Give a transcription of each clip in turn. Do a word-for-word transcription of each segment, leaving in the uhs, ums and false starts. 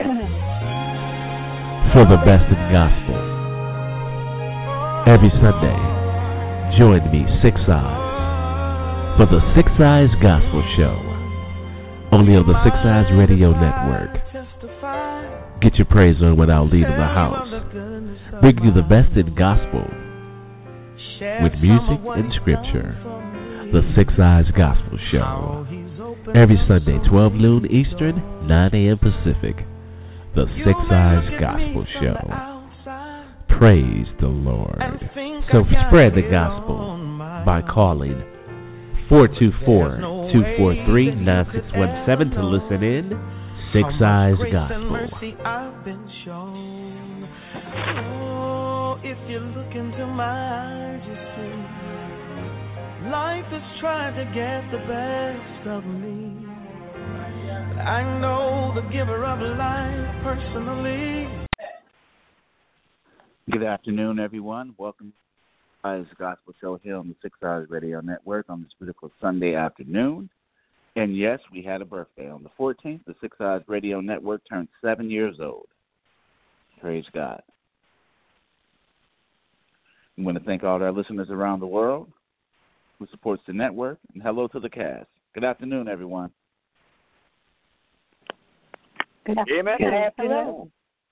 for the best in gospel. Every Sunday, join me, Six Eyes, for the Six Eyes Gospel Show, only on the Six Eyes Radio Network. Get your praise on without leaving the house. Bring you the best in gospel with music and scripture. The Six Eyes Gospel Show. Every Sunday, twelve noon Eastern, nine a.m. Pacific. The Six Eyes Gospel Show. Praise the Lord. So spread the gospel by calling four two four, two four three, nine six one seven to listen in. Six Eyes Gospel. Oh, if you look into my eyes, you see life has tried to get the best of me. But I know the giver of life personally. Good afternoon, everyone. Welcome to the Six Eyes Gospel Show here on the Six Eyes Radio Network on this beautiful Sunday afternoon. And yes, we had a birthday. On the fourteenth, the Six Eyes Radio Network turned seven years old. Praise God. I want to thank all our listeners around the world who supports the network, and hello to the cast. Good afternoon, everyone. Good afternoon. Good afternoon.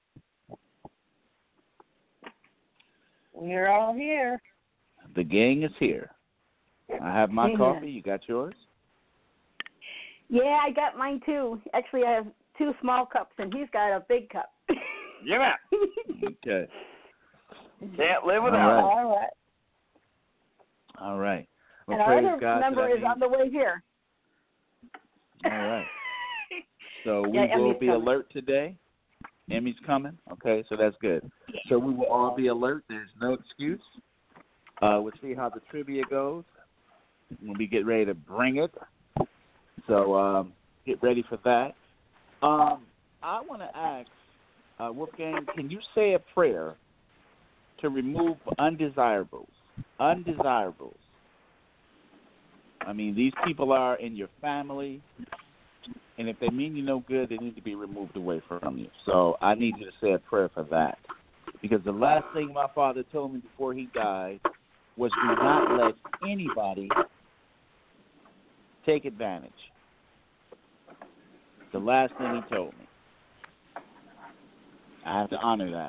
We're all here. The gang is here. I have my Amen. coffee. You got yours? Yeah, I got mine too. Actually, I have two small cups, and he's got a big cup. Yeah. Okay. Can't live All without right. All right. All right. Well, And our praise other God. member that is means- on the way here. All right. So we Yeah, will Emmy's be coming. alert today. Emmy's coming. Okay, so that's good. So we will all be alert. There's no excuse. Uh, we'll see how the trivia goes when we get ready to bring it. So um, get ready for that. Um, I want to ask, uh, Wolfgang, can you say a prayer to remove undesirables? Undesirables. I mean, these people are in your family, and if they mean you no good, they need to be removed away from you. So I need you to say a prayer for that. Because the last thing my father told me before he died was do not let anybody take advantage. The last thing he told me. I have to honor that.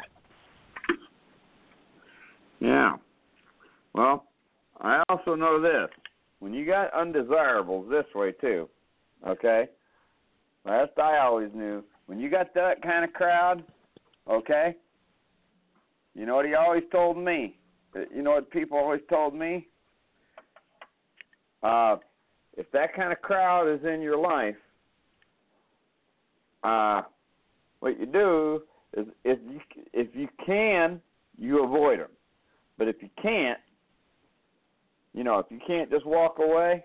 Yeah. Well, I also know this. When you got undesirables this way, too, okay? Last I always knew, when you got that kind of crowd, okay, you know what he always told me? You know what people always told me? Uh, if that kind of crowd is in your life, uh, what you do is if you, if you can, you avoid them. But if you can't, you know, if you can't just walk away,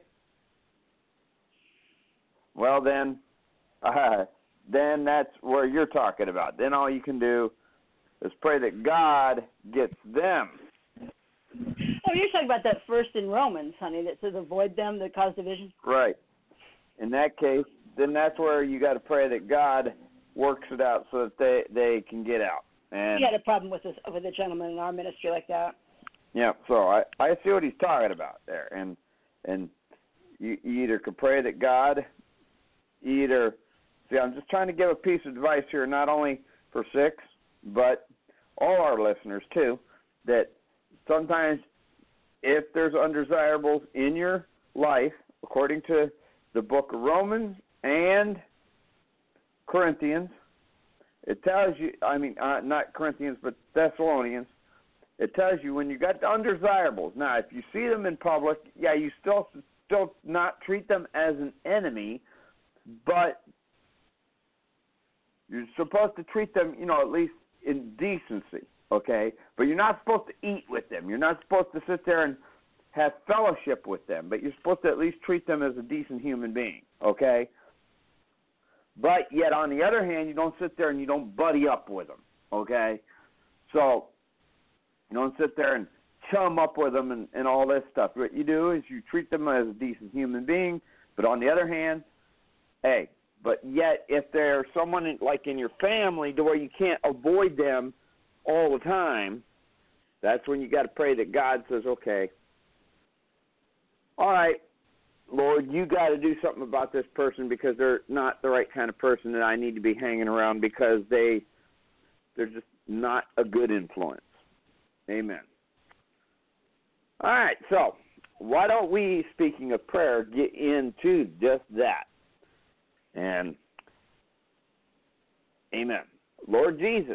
well then, uh, then that's where you're talking about. Then all you can do is pray that God gets them. Oh, you're talking about that first in Romans, honey, that says avoid them that cause division? Right. In that case, then that's where you got to pray that God works it out so that they, they can get out. And We had a problem with this with a gentleman in our ministry like that. yeah, so I, I see what he's talking about there. And and you, you either could pray that God either, see, I'm just trying to give a piece of advice here, not only for Six, but all our listeners too, that sometimes if there's undesirables in your life, according to the book of Romans and Corinthians, it tells you, I mean, uh, not Corinthians, but Thessalonians, it tells you when you got the undesirables. Now, if you see them in public, yeah, you still still not treat them as an enemy, but you're supposed to treat them, you know, at least in decency, okay? But you're not supposed to eat with them. You're not supposed to sit there and have fellowship with them, but you're supposed to at least treat them as a decent human being, okay? But yet, on the other hand, you don't sit there and you don't buddy up with them, okay? So you don't sit there and chum up with them and, and all this stuff. What you do is you treat them as a decent human being, but on the other hand, hey, But yet, if there's someone in, like in your family to where you can't avoid them all the time, that's when you got to pray that God says, okay, all right, Lord, you got to do something about this person because they're not the right kind of person that I need to be hanging around because they, they're just not a good influence. Amen. All right, so why don't we, speaking of prayer, get into just that? And amen. Lord Jesus,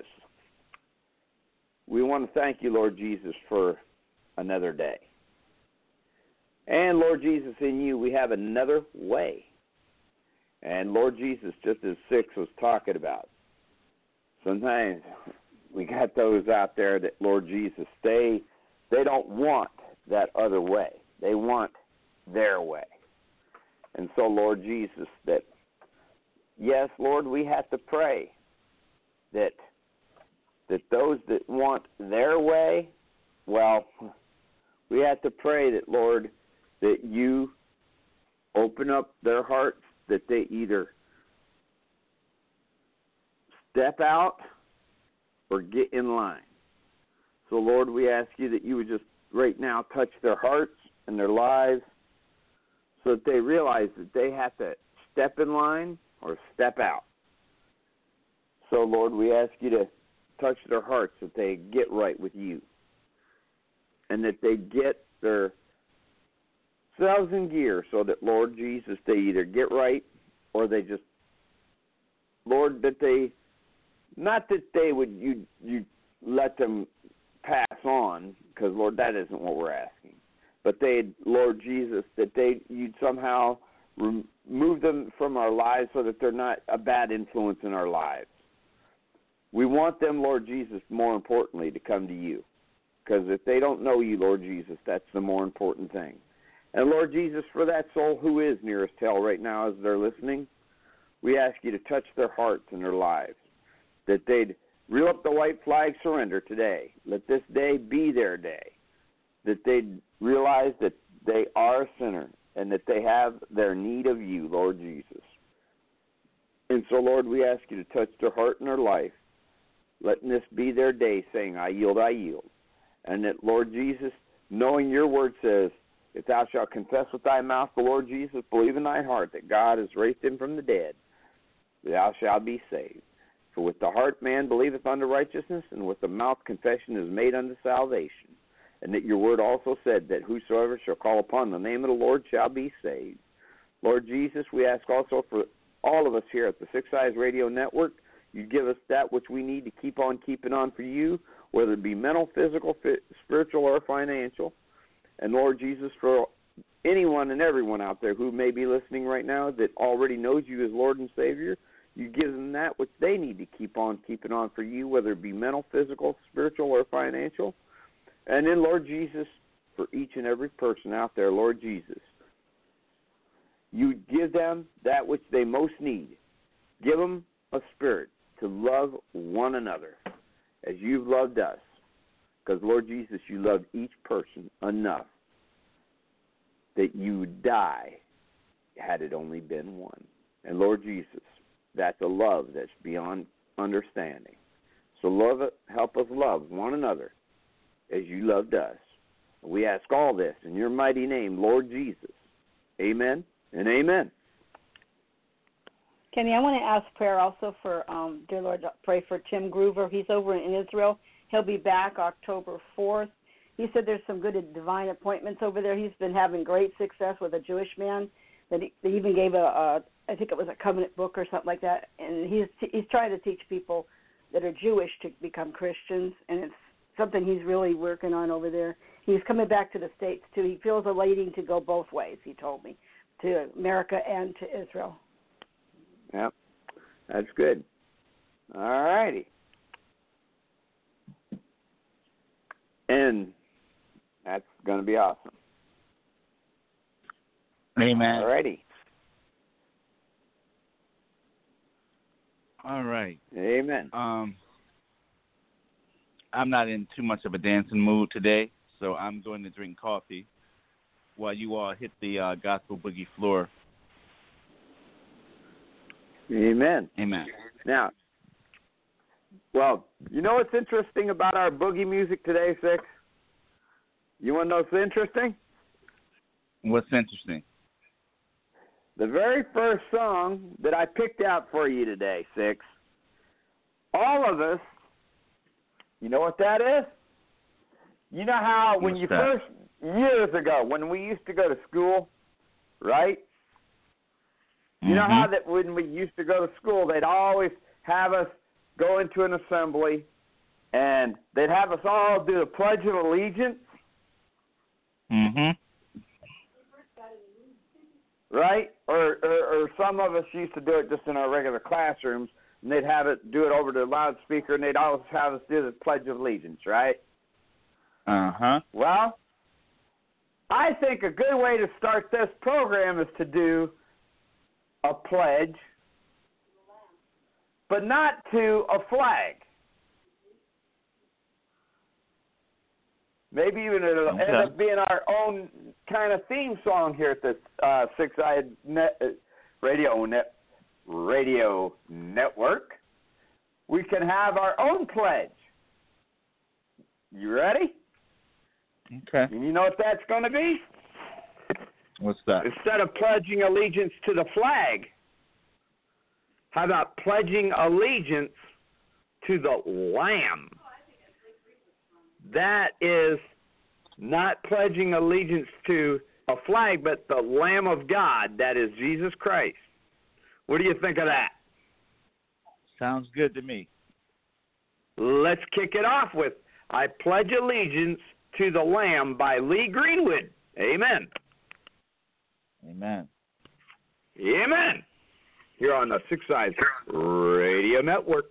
we want to thank you, Lord Jesus, for another day. And Lord Jesus, in you we have another way. And Lord Jesus, just as Six was talking about, sometimes we got those out there that, Lord Jesus, they they don't want that other way. They want their way. And so, Lord Jesus, that, yes, Lord, we have to pray that that those that want their way, well, we have to pray that, Lord, that you open up their hearts, that they either step out or get in line. So, Lord, we ask you that you would just right now touch their hearts and their lives so that they realize that they have to step in line or step out. So, Lord, we ask you to touch their hearts that they get right with you and that they get their selves in gear so that, Lord Jesus, they either get right or they just, Lord, that they, not that they would, you you let them pass on, because, Lord, that isn't what we're asking, but they, Lord Jesus, that they, you'd somehow remove them from our lives so that they're not a bad influence in our lives. We want them, Lord Jesus, more importantly, to come to you, because if they don't know you, Lord Jesus, that's the more important thing. And, Lord Jesus, for that soul who is nearest hell right now as they're listening, we ask you to touch their hearts and their lives, that they'd reel up the white flag, surrender today. Let this day be their day, that they'd realize that they are a sinner and that they have their need of you, Lord Jesus. And so, Lord, we ask you to touch their heart and their life, letting this be their day, saying, I yield, I yield. And that, Lord Jesus, knowing your word says, if thou shalt confess with thy mouth the Lord Jesus, believe in thy heart that God has raised him from the dead, thou shalt be saved. For with the heart man believeth unto righteousness, and with the mouth confession is made unto salvation. And that your word also said that whosoever shall call upon the name of the Lord shall be saved. Lord Jesus, we ask also for all of us here at the Six Eyes Radio Network, you give us that which we need to keep on keeping on for you, whether it be mental, physical, spiritual, or financial. And Lord Jesus, for anyone and everyone out there who may be listening right now that already knows you as Lord and Savior, you give them that which they need to keep on keeping on for you, whether it be mental, physical, spiritual, or financial. And then, Lord Jesus, for each and every person out there, Lord Jesus, you give them that which they most need. Give them a spirit to love one another as you've loved us. Because, Lord Jesus, you loved each person enough that you would die had it only been one. And, Lord Jesus, that's a love that's beyond understanding. So love it, help us love one another as you loved us. We ask all this in your mighty name, Lord Jesus. Amen and amen. Kenny, I want to ask prayer also for, um, dear Lord, pray for Tim Groover. He's over in Israel. He'll be back October fourth. He said there's some good divine appointments over there. He's been having great success with a Jewish man that he, they even gave a, a, I think it was a covenant book or something like that. And he's he's trying to teach people that are Jewish to become Christians, and it's something he's really working on over there. He's coming back to the States, too. He feels a leading to go both ways, he told me, to America and to Israel. Yep, that's good. All righty. And that's going to be awesome. Amen. All righty. All right. Amen. Um, I'm not in too much of a dancing mood today, so I'm going to drink coffee while you all hit the uh, gospel boogie floor. Amen. Amen. Now, well, you know what's interesting about our boogie music today, Six? You want to know what's interesting? What's interesting? The very first song that I picked out for you today, Six, all of us, you know what that is? You know how when What's you that? first, years ago, when we used to go to school, right? You know Mm-hmm. how that when we used to go to school, they'd always have us go into an assembly, and they'd have us all do the Pledge of Allegiance, Mm-hmm. right? Or, or or some of us used to do it just in our regular classrooms, and they'd have it do it over the loudspeaker, and they'd always have us do the Pledge of Allegiance, right? Uh-huh. Well, I think a good way to start this program is to do a pledge, but not to a flag. Maybe even it'll Okay. end up being our own kind of theme song here at the uh, Six-Eyed Net, uh, Radio Net Radio Network. We can have our own pledge. You ready? Okay. And you know what that's going to be? What's that? Instead of pledging allegiance to the flag, how about pledging allegiance to the Lamb? That is not pledging allegiance to a flag, but the Lamb of God, that is Jesus Christ. What do you think of that? Sounds good to me. Let's kick it off with I Pledge Allegiance to the Lamb by Lee Greenwood. Amen. Amen. Amen. Here on the Six Eyes Radio Network.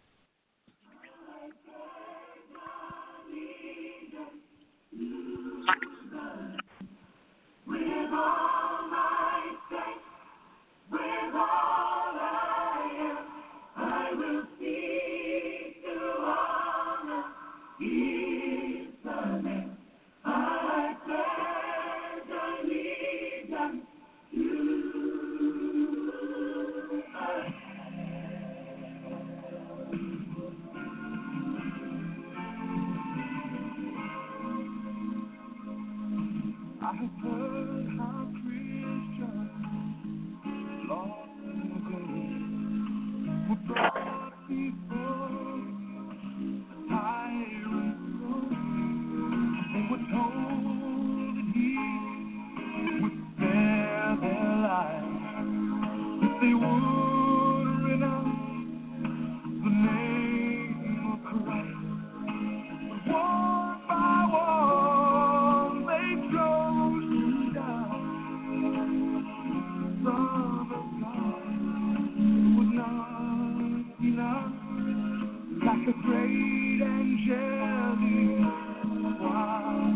With all my strength, with all I am, I will seek to honor His name. I pledge allegiance I have heard how Christians long ago were brought before the tyrant's throne. They were told that he would spare their lives if they would renounce the name of Christ. But one by one they chose to die. Son of God was not enough, like a great angelic choir.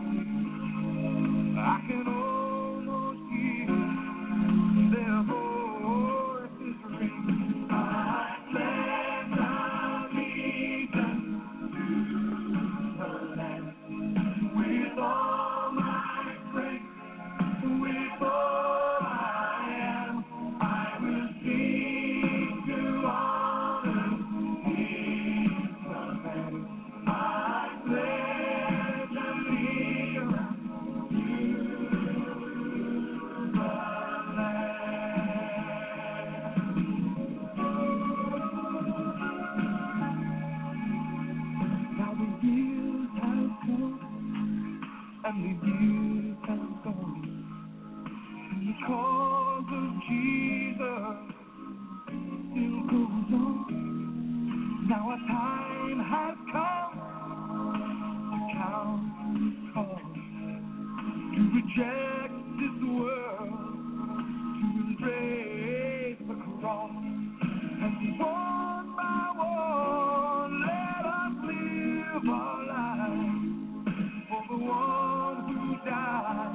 I can almost hear their voices ring. I pledge allegiance to the Lamb. With all my strength, with all I am, I will seek to honor His command. I pledge allegiance to the Now the years have come and the years have gone, and the cause of Jesus still goes on. Now a time has come to count the cost, to reject this world, to embrace the cross, and one by one let us live our lives for the one who died.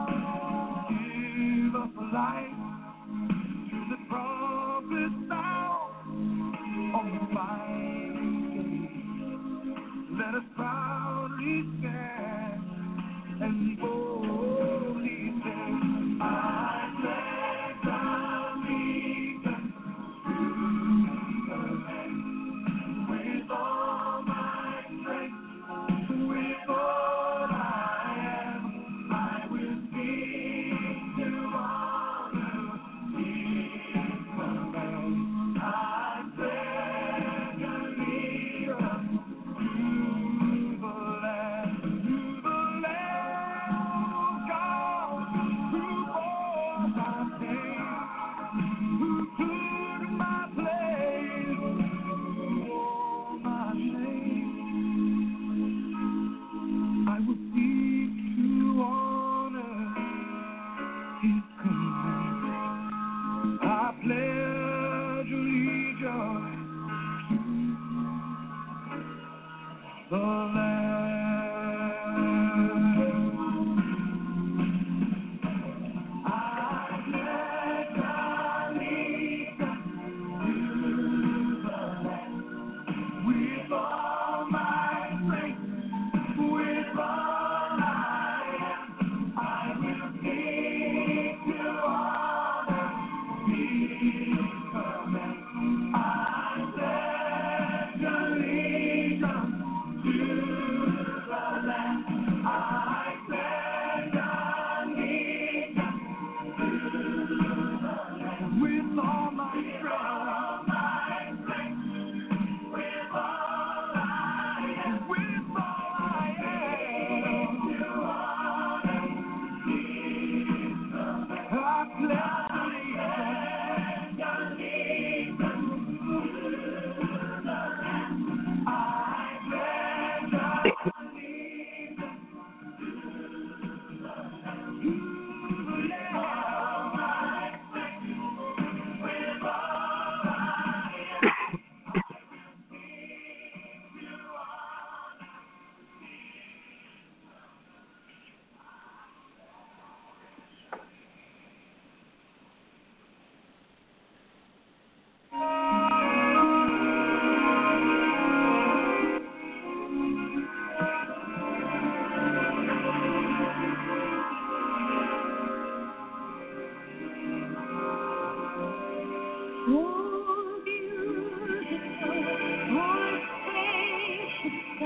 Give us life to the prophet now on the final day. Let us proudly stand and boldly say, I pledge allegiance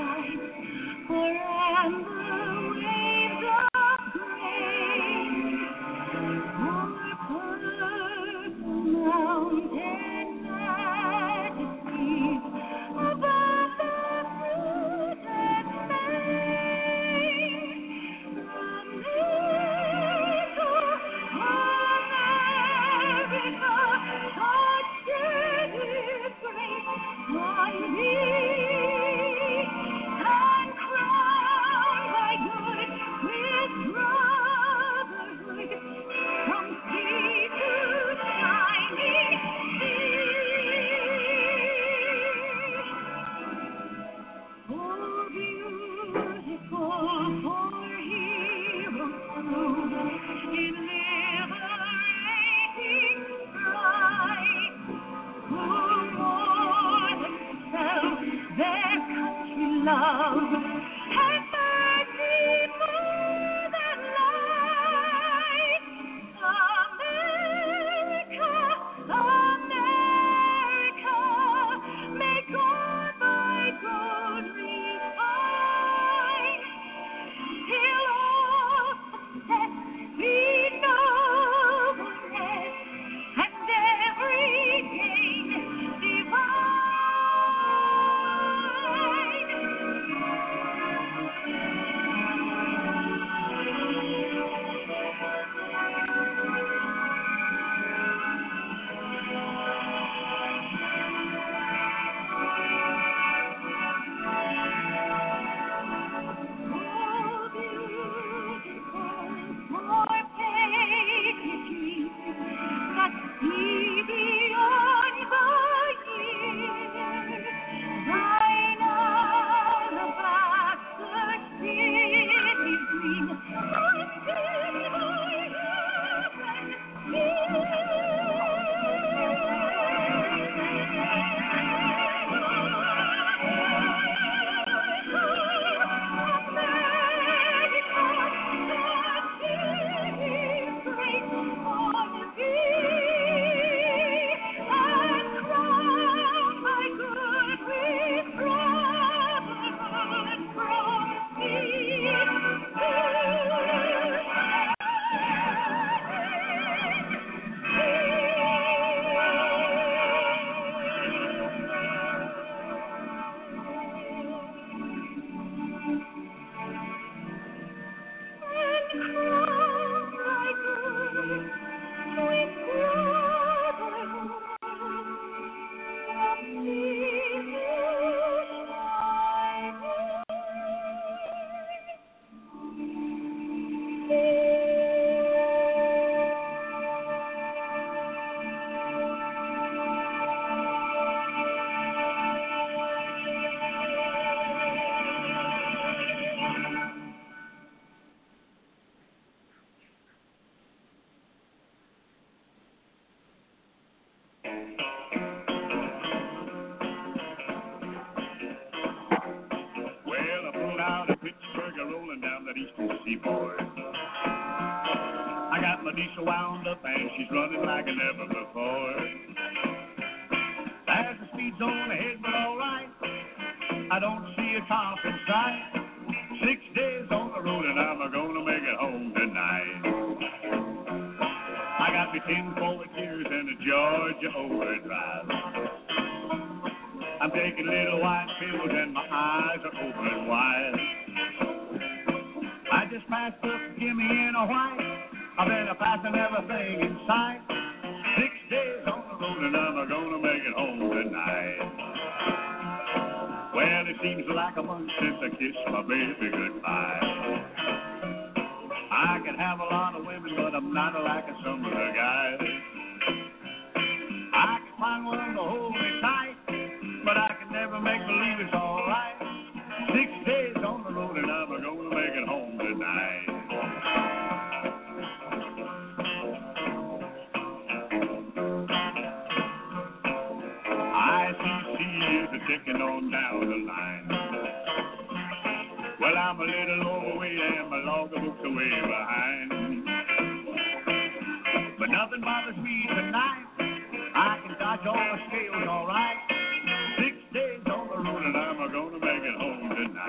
Dodge all the scales all right. Six days on the road and I'm gonna make it home tonight.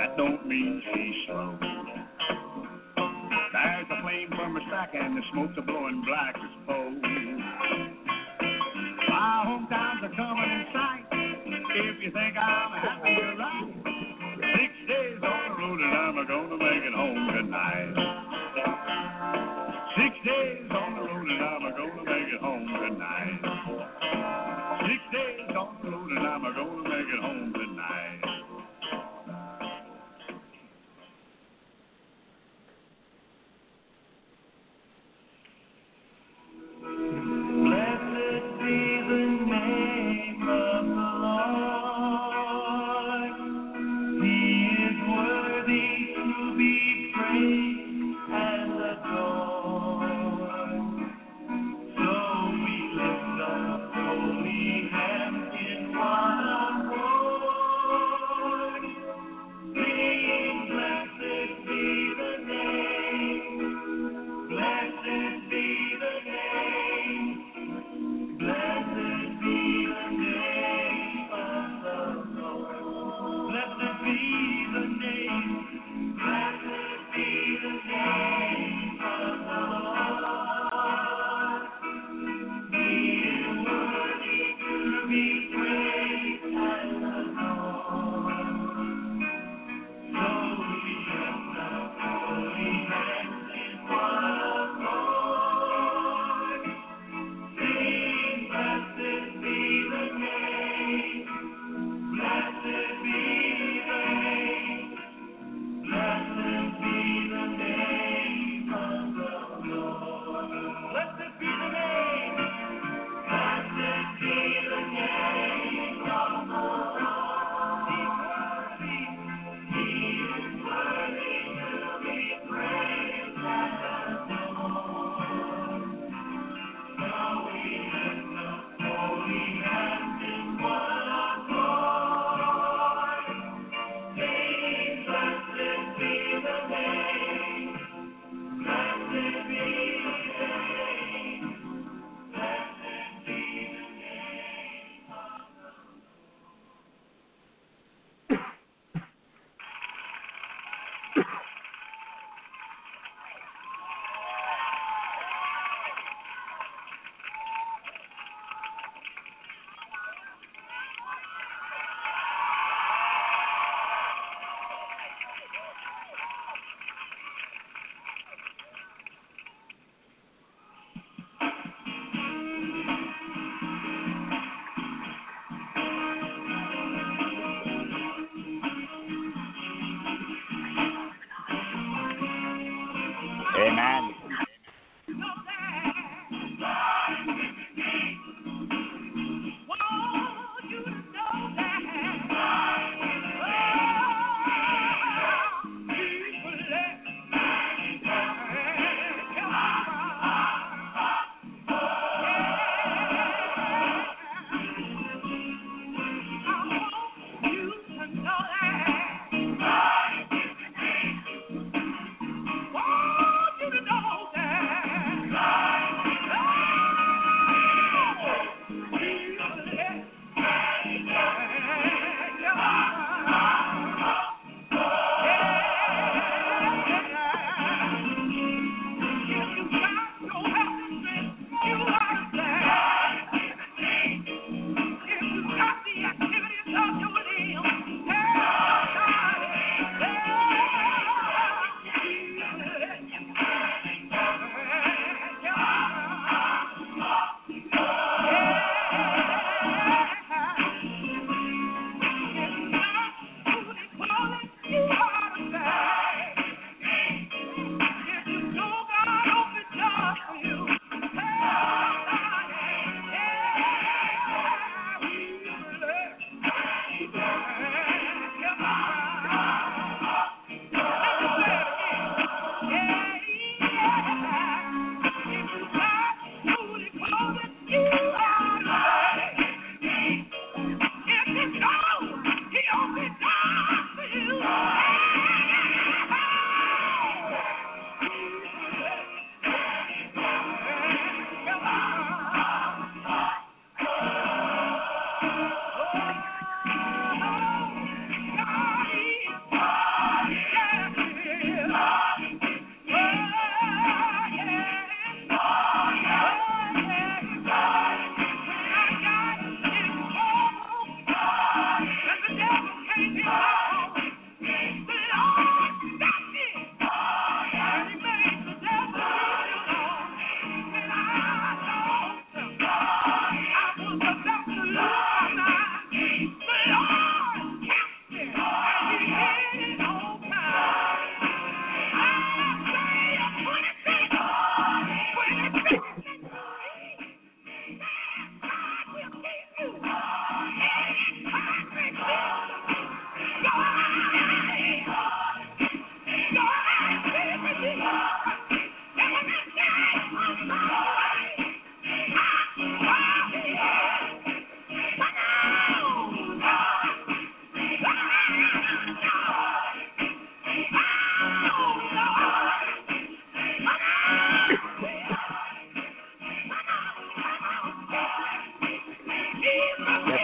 that don't mean she's slow. There's a flame from her stack and the smoke's a blowing black as coal. My hometowns are coming in sight. If you think I'm happy, you're right. Six days on the road and I'm gonna make it home tonight. Six days on the road and I'm gonna make it home tonight. Six days on the road and I'm gonna make it home tonight. Blessed be the name of the Lord. He is worthy to be praised.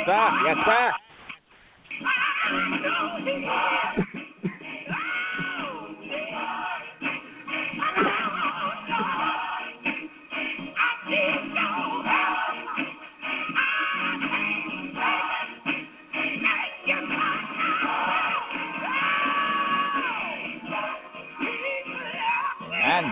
sir. Yes, sir. And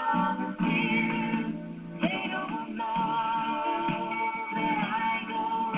They don't know that I go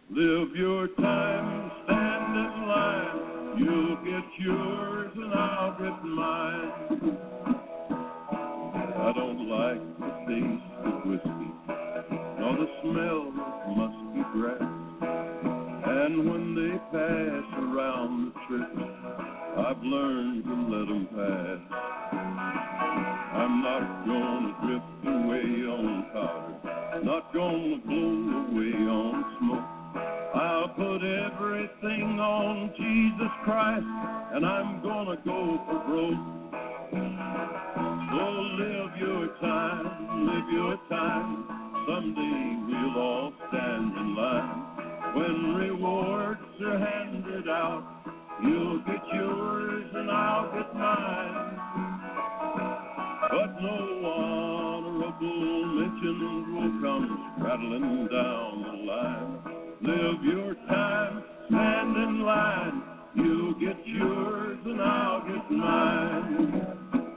Live your time, stand in line. You'll get yours and I'll get mine. I don't like the taste of whiskey, nor the smell of musky grass. And when they pass around the trip, I've learned to let them pass. I'm not gonna drift away on powder, not gonna blow away on smoke. I'll put everything on Jesus Christ, and I'm gonna go for broke. So live your time, live your time. Someday we'll all stand in line. When rewards are handed out, you'll get yours and I'll get mine. But no honorable mentions will come rattling down the line. Live your time, stand in line. You'll get yours and I'll get mine.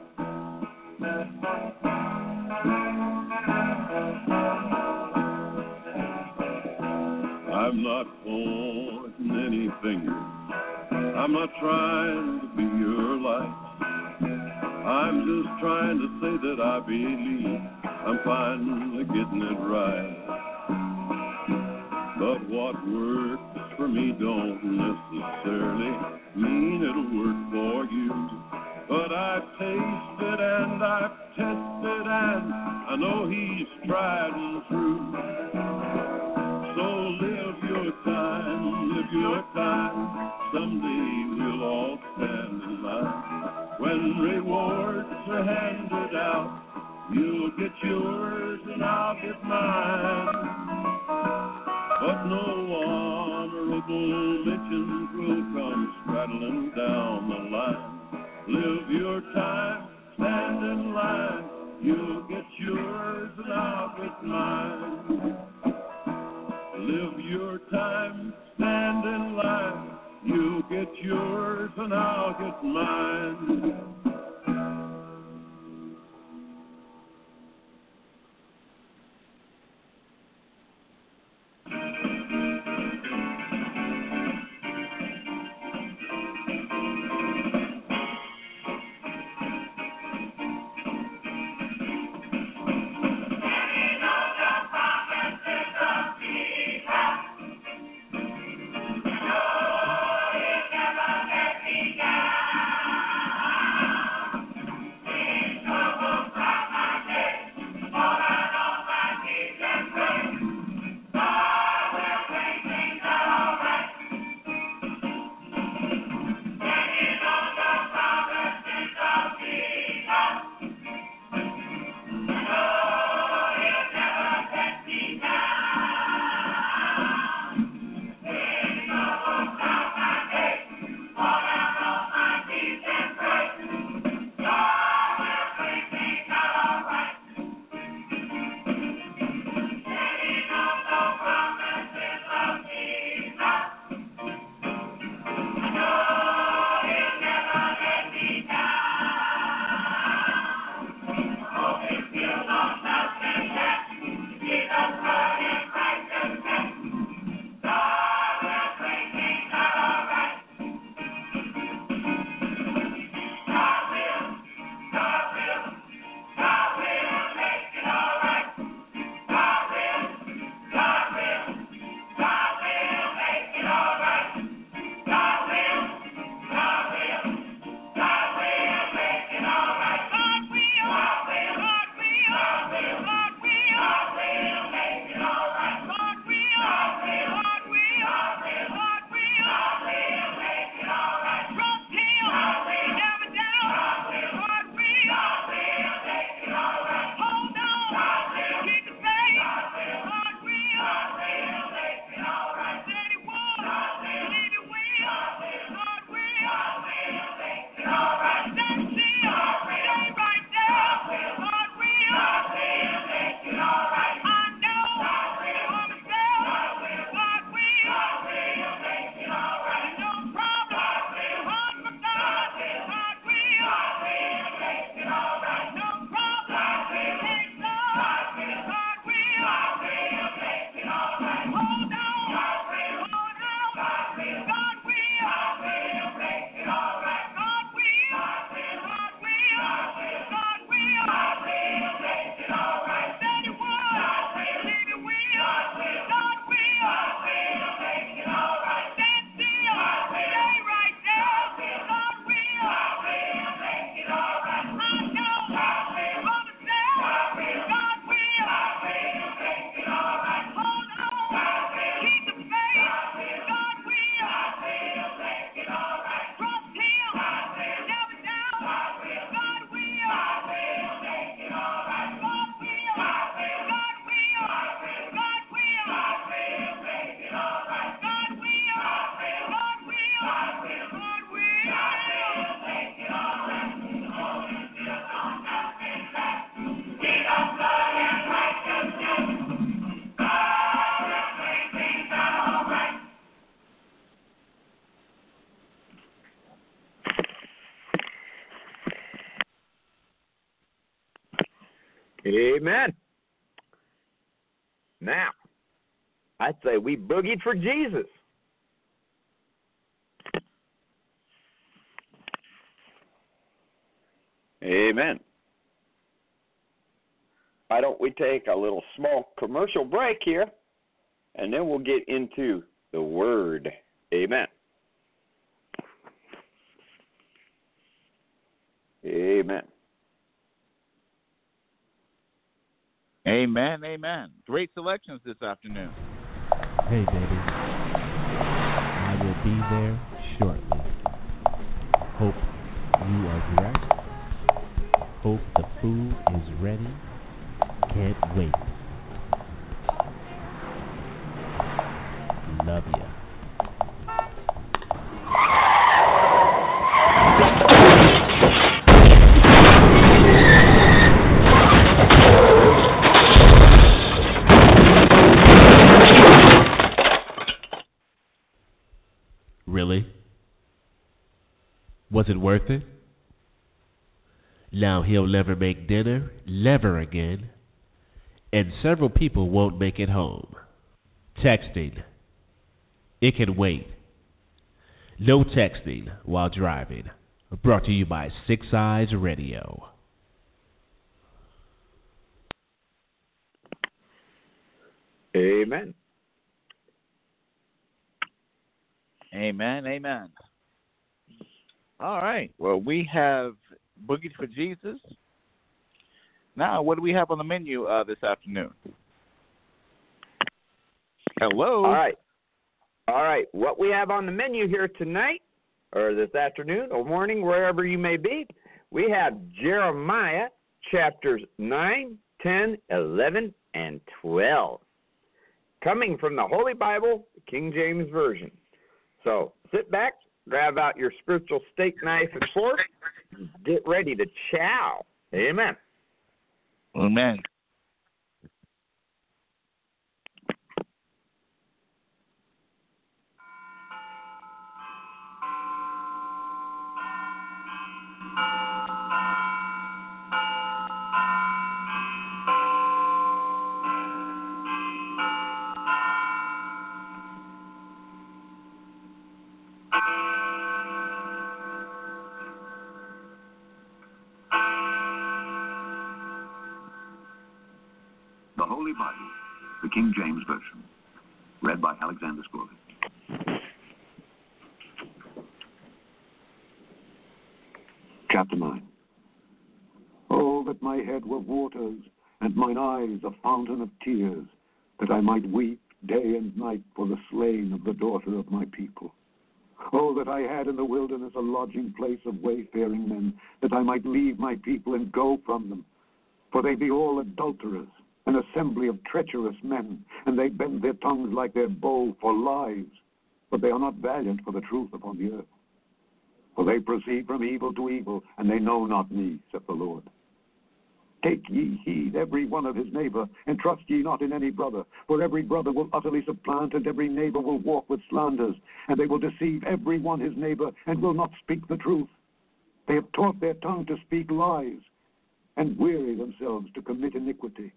I'm not pointing any fingers. I'm not trying to be your light. I'm just trying to say that I believe I'm finally getting it right. But what works for me don't necessarily mean it'll work for you. But I've tasted and I've tested and I know he's tried and true. So live your time, live your time. Someday we'll all stand in line. When rewards are handed out, you'll get yours and I'll get mine. But no honorable mentions will come straddling down the line. Live your time, stand in line. You'll get yours and I'll get mine. Live your time, stand in line. You'll get yours and I'll get mine. Amen. Now, I'd say we boogied for Jesus. Amen. Why don't we take a little small commercial break here, and then we'll get into the Word. Amen. Amen. Amen, amen. Great selections this afternoon. Hey, baby. I will be there shortly. Hope you are dressed. Hope the food is ready. Can't wait. Love ya. Really? Was it worth it? Now he'll never make dinner, never again, and several people won't make it home. Texting. It can wait. No texting while driving. Brought to you by Six Eyes Radio. Amen. Amen, amen. All right. Well, we have Boogied for Jesus. Now, what do we have on the menu uh, this afternoon? Hello. All right. All right. What we have on the menu here tonight, or this afternoon, or morning, wherever you may be, we have Jeremiah chapters nine, ten, eleven, and twelve, coming from the Holy Bible, the King James Version. So sit back, grab out your spiritual steak knife and fork, and get ready to chow. Amen. Amen. The Holy Bible, the King James Version, read by Alexander Scourge. Chapter nine. Oh, that my head were waters, and mine eyes a fountain of tears, that I might weep day and night for the slain of the daughter of my people. Oh, that I had in the wilderness a lodging place of wayfaring men, that I might leave my people and go from them. For they be all adulterers, an assembly of treacherous men, and they bend their tongues like their bow for lies, but they are not valiant for the truth upon the earth. For they proceed from evil to evil, and they know not me, saith the Lord. Take ye heed, every one of his neighbor, and trust ye not in any brother, for every brother will utterly supplant, and every neighbor will walk with slanders, and they will deceive every one his neighbor, and will not speak the truth. They have taught their tongue to speak lies, and weary themselves to commit iniquity.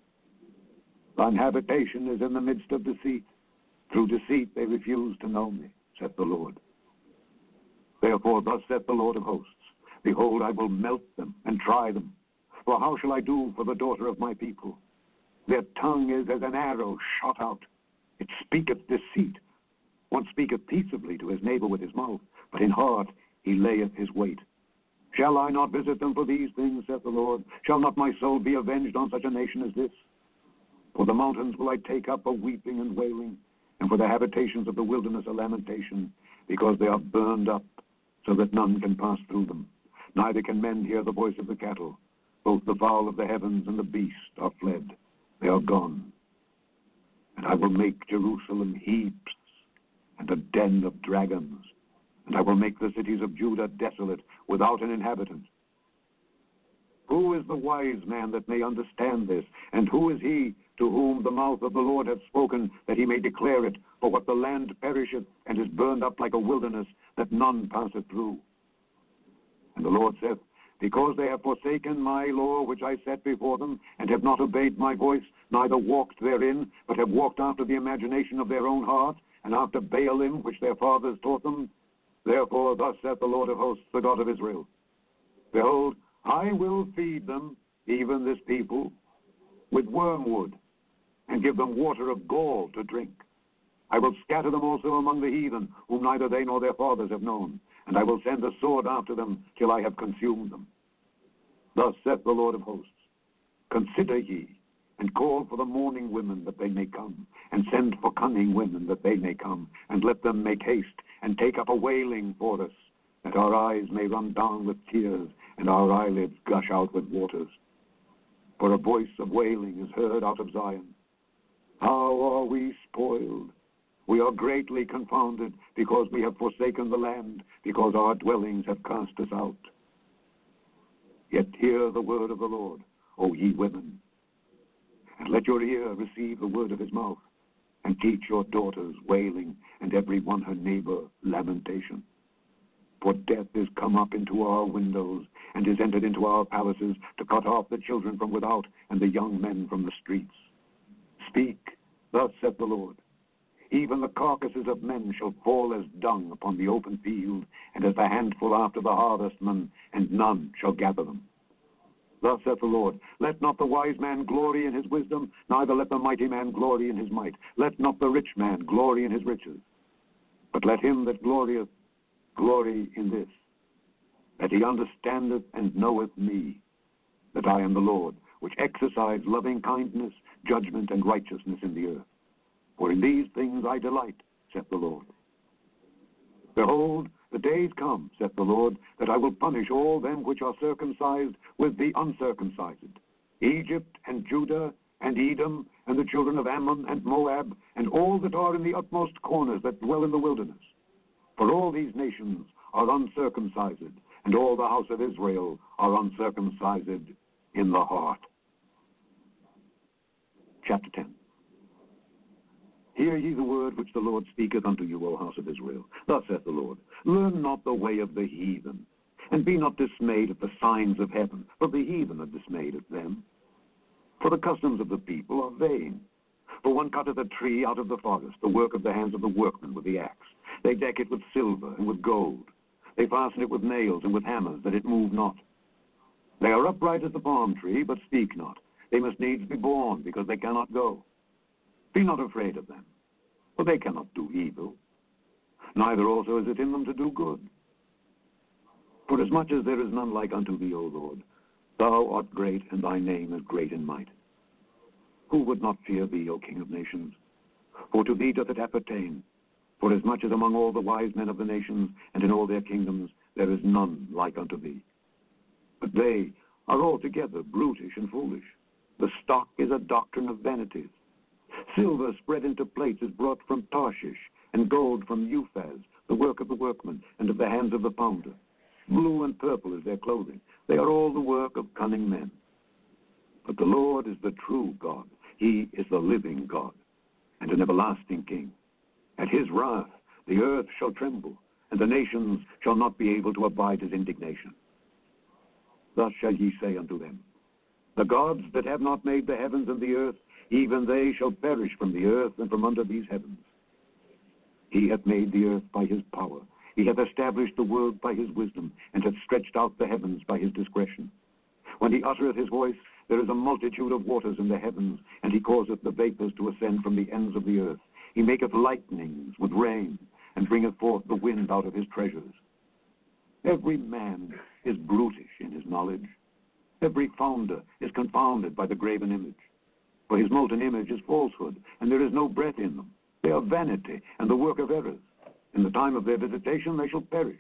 Thine habitation is in the midst of deceit. Through deceit they refuse to know me, saith the Lord. Therefore thus saith the Lord of hosts, Behold, I will melt them and try them. For how shall I do for the daughter of my people? Their tongue is as an arrow shot out. It speaketh deceit. One speaketh peaceably to his neighbor with his mouth, but in heart he layeth his weight. Shall I not visit them for these things, saith the Lord? Shall not my soul be avenged on such a nation as this? For the mountains will I take up a weeping and wailing, and for the habitations of the wilderness a lamentation, because they are burned up, so that none can pass through them. Neither can men hear the voice of the cattle. Both the fowl of the heavens and the beast are fled. They are gone. And I will make Jerusalem heaps and a den of dragons. And I will make the cities of Judah desolate, without an inhabitant. Who is the wise man that may understand this? And who is he to whom the mouth of the Lord hath spoken, that he may declare it? For what the land perisheth, and is burned up like a wilderness, that none passeth through. And the Lord saith, because they have forsaken my law which I set before them, and have not obeyed my voice, neither walked therein, but have walked after the imagination of their own heart, and after Baalim which their fathers taught them. Therefore thus saith the Lord of hosts, the God of Israel, Behold, I will feed them, even this people, with wormwood, and give them water of gall to drink. I will scatter them also among the heathen, whom neither they nor their fathers have known, and I will send a sword after them till I have consumed them. Thus saith the Lord of hosts, Consider ye, and call for the mourning women that they may come, and send for cunning women that they may come, and let them make haste, and take up a wailing for us, that our eyes may run down with tears, and our eyelids gush out with waters. For a voice of wailing is heard out of Zion. How are we spoiled? We are greatly confounded, because we have forsaken the land, because our dwellings have cast us out. Yet hear the word of the Lord, O ye women, and let your ear receive the word of his mouth, and teach your daughters wailing, and every one her neighbor lamentation. For death is come up into our windows, and is entered into our palaces, to cut off the children from without, and the young men from the streets. Speak, thus saith the Lord. Even the carcasses of men shall fall as dung upon the open field, and as the handful after the harvestman, and none shall gather them. Thus saith the Lord, Let not the wise man glory in his wisdom, neither let the mighty man glory in his might. Let not the rich man glory in his riches. But let him that glorieth glory in this, that he understandeth and knoweth me, that I am the Lord, which exercise loving kindness, judgment, and righteousness in the earth. For in these things I delight, saith the Lord. Behold, the days come, saith the Lord, that I will punish all them which are circumcised with the uncircumcised, Egypt and Judah and Edom and the children of Ammon and Moab, and all that are in the utmost corners that dwell in the wilderness. For all these nations are uncircumcised, and all the house of Israel are uncircumcised in the heart. Chapter ten. Hear ye the word which the Lord speaketh unto you, O house of Israel. Thus saith the Lord, Learn not the way of the heathen, and be not dismayed at the signs of heaven, for the heathen are dismayed at them. For the customs of the people are vain. For one cutteth a tree out of the forest, the work of the hands of the workmen with the axe. They deck it with silver and with gold. They fasten it with nails and with hammers, that it move not. They are upright as the palm tree, but speak not. They must needs be born, because they cannot go. Be not afraid of them, for they cannot do evil. Neither also is it in them to do good. For as much as there is none like unto thee, O Lord, thou art great, and thy name is great in might. Who would not fear thee, O King of nations? For to thee doth it appertain. For as much as among all the wise men of the nations, and in all their kingdoms, there is none like unto thee. But they are altogether brutish and foolish. The stock is a doctrine of vanities. Silver spread into plates is brought from Tarshish, and gold from Uphaz, the work of the workman, and of the hands of the pounder. Blue and purple is their clothing. They are all the work of cunning men. But the Lord is the true God. He is the living God, and an everlasting King. At his wrath the earth shall tremble, and the nations shall not be able to abide his indignation. Thus shall ye say unto them, The gods that have not made the heavens and the earth, even they shall perish from the earth and from under these heavens. He hath made the earth by his power. He hath established the world by his wisdom, and hath stretched out the heavens by his discretion. When he uttereth his voice, there is a multitude of waters in the heavens, and he causeth the vapors to ascend from the ends of the earth. He maketh lightnings with rain, and bringeth forth the wind out of his treasures. Every man is brutish in his knowledge. Every founder is confounded by the graven image. For his molten image is falsehood, and there is no breath in them. They are vanity, and the work of errors. In the time of their visitation they shall perish.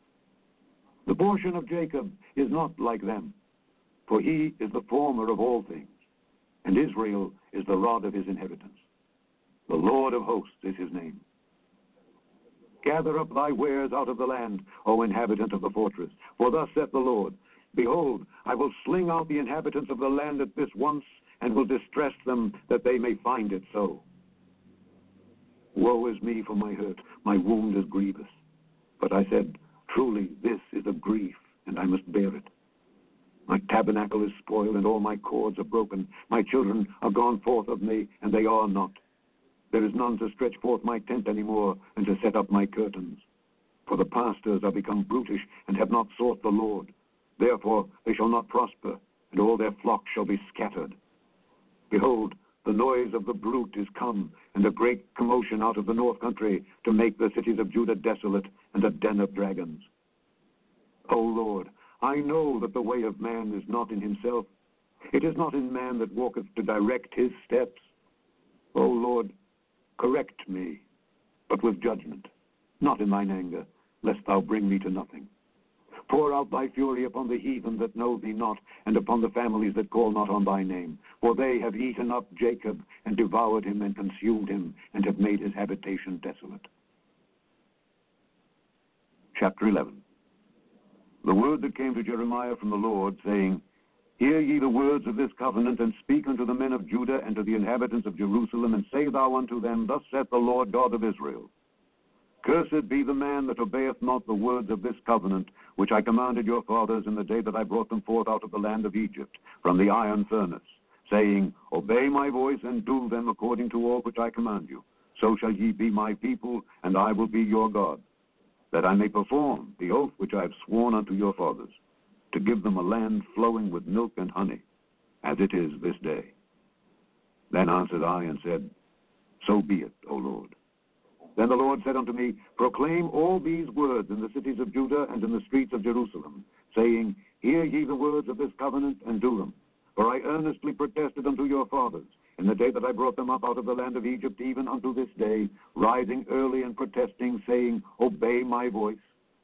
The portion of Jacob is not like them, for he is the former of all things, and Israel is the rod of his inheritance. The Lord of hosts is his name. Gather up thy wares out of the land, O inhabitant of the fortress, for thus saith the Lord, Behold, I will sling out the inhabitants of the land at this once, and will distress them, that they may find it so. Woe is me for my hurt, my wound is grievous. But I said, Truly this is a grief, and I must bear it. My tabernacle is spoiled, and all my cords are broken. My children are gone forth of me, and they are not. There is none to stretch forth my tent any more, and to set up my curtains. For the pastors are become brutish, and have not sought the Lord. Therefore they shall not prosper, and all their flocks shall be scattered. Behold, the noise of the brute is come, and a great commotion out of the north country, to make the cities of Judah desolate, and a den of dragons. O Lord, I know that the way of man is not in himself. It is not in man that walketh to direct his steps. O Lord, correct me, but with judgment, not in thine anger, lest thou bring me to nothing. Pour out thy fury upon the heathen that know thee not, and upon the families that call not on thy name. For they have eaten up Jacob, and devoured him, and consumed him, and have made his habitation desolate. Chapter eleven. The word that came to Jeremiah from the Lord, saying, Hear ye the words of this covenant, and speak unto the men of Judah and to the inhabitants of Jerusalem, and say thou unto them, Thus saith the Lord God of Israel, Cursed be the man that obeyeth not the words of this covenant, which I commanded your fathers in the day that I brought them forth out of the land of Egypt, from the iron furnace, saying, Obey my voice, and do them according to all which I command you. So shall ye be my people, and I will be your God, that I may perform the oath which I have sworn unto your fathers, to give them a land flowing with milk and honey, as it is this day. Then answered I and said, So be it, O Lord. Then the Lord said unto me, Proclaim all these words in the cities of Judah and in the streets of Jerusalem, saying, Hear ye the words of this covenant, and do them. For I earnestly protested unto your fathers, in the day that I brought them up out of the land of Egypt, even unto this day, rising early and protesting, saying, Obey my voice.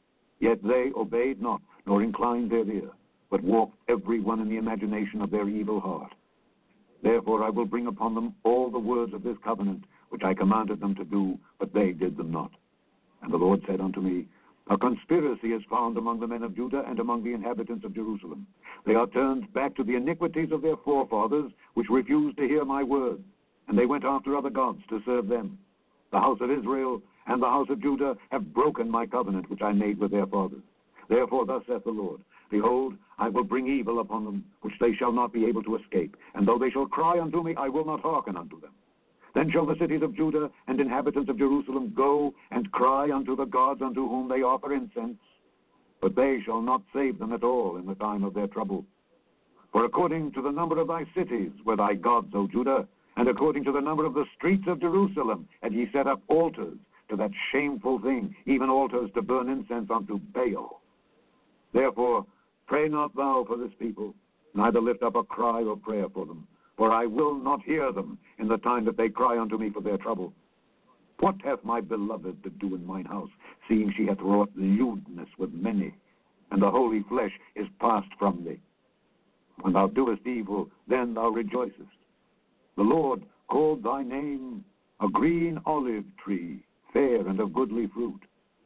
Yet they obeyed not, nor inclined their ear, but walked every one in the imagination of their evil heart. Therefore I will bring upon them all the words of this covenant, which I commanded them to do, but they did them not. And the Lord said unto me, A conspiracy is found among the men of Judah and among the inhabitants of Jerusalem. They are turned back to the iniquities of their forefathers, which refused to hear my word, and they went after other gods to serve them. The house of Israel and the house of Judah have broken my covenant which I made with their fathers. Therefore thus saith the Lord, Behold, I will bring evil upon them, which they shall not be able to escape. And though they shall cry unto me, I will not hearken unto them. Then shall the cities of Judah and inhabitants of Jerusalem go and cry unto the gods unto whom they offer incense, but they shall not save them at all in the time of their trouble. For according to the number of thy cities were thy gods, O Judah, and according to the number of the streets of Jerusalem had ye set up altars to that shameful thing, even altars to burn incense unto Baal. Therefore pray not thou for this people, neither lift up a cry or prayer for them, for I will not hear them in the time that they cry unto me for their trouble. What hath my beloved to do in mine house, seeing she hath wrought lewdness with many, and the holy flesh is passed from thee? When thou doest evil, then thou rejoicest. The Lord called thy name a green olive tree, fair and of goodly fruit.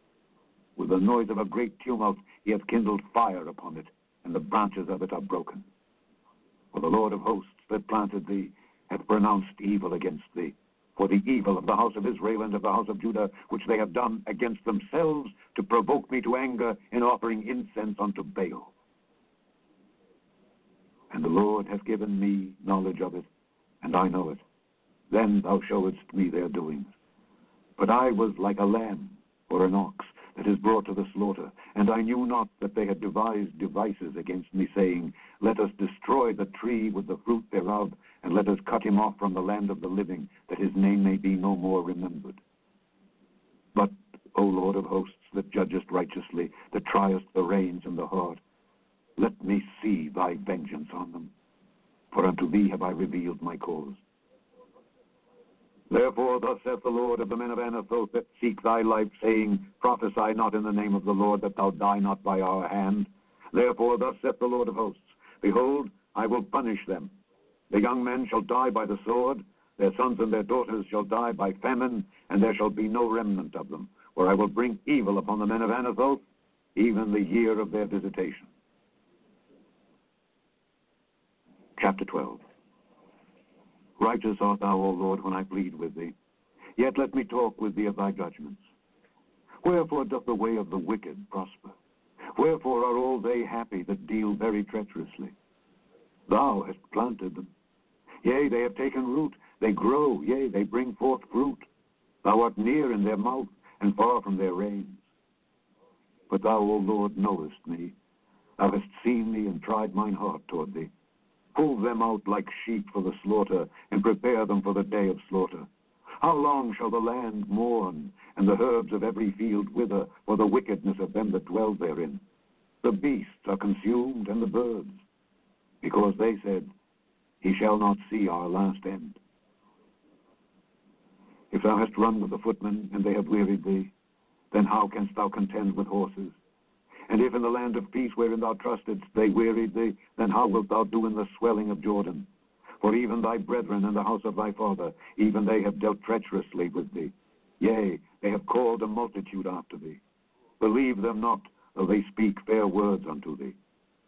With the noise of a great tumult he hath kindled fire upon it, and the branches of it are broken. For the Lord of hosts that planted thee hath pronounced evil against thee, for the evil of the house of Israel and of the house of Judah, which they have done against themselves, to provoke me to anger in offering incense unto Baal. And the Lord hath given me knowledge of it, and I know it. Then thou showedst me their doings. But I was like a lamb or an ox that is brought to the slaughter, and I knew not that they had devised devices against me, saying, Let us destroy the tree with the fruit thereof, and let us cut him off from the land of the living, that his name may be no more remembered. But, O Lord of hosts, that judgest righteously, that triest the reins and the heart, let me see thy vengeance on them, for unto thee have I revealed my cause. Therefore thus saith the Lord of the men of Anathoth that seek thy life, saying, Prophesy not in the name of the Lord, that thou die not by our hand. Therefore thus saith the Lord of hosts, Behold, I will punish them. The young men shall die by the sword, their sons and their daughters shall die by famine, and there shall be no remnant of them. For I will bring evil upon the men of Anathoth, even the year of their visitation. Chapter twelve. Righteous art thou, O Lord, when I plead with thee. Yet let me talk with thee of thy judgments. Wherefore doth the way of the wicked prosper? Wherefore are all they happy that deal very treacherously? Thou hast planted them. Yea, they have taken root. They grow. Yea, they bring forth fruit. Thou art near in their mouth, and far from their reins. But thou, O Lord, knowest me. Thou hast seen me and tried mine heart toward thee. Pull them out like sheep for the slaughter, and prepare them for the day of slaughter. How long shall the land mourn, and the herbs of every field wither, for the wickedness of them that dwell therein? The beasts are consumed, and the birds, because they said, He shall not see our last end. If thou hast run with the footmen, and they have wearied thee, then how canst thou contend with horses? And if in the land of peace wherein thou trustedst they wearied thee, then how wilt thou do in the swelling of Jordan? For even thy brethren in the house of thy father, even they have dealt treacherously with thee. Yea, they have called a multitude after thee. Believe them not, though they speak fair words unto thee.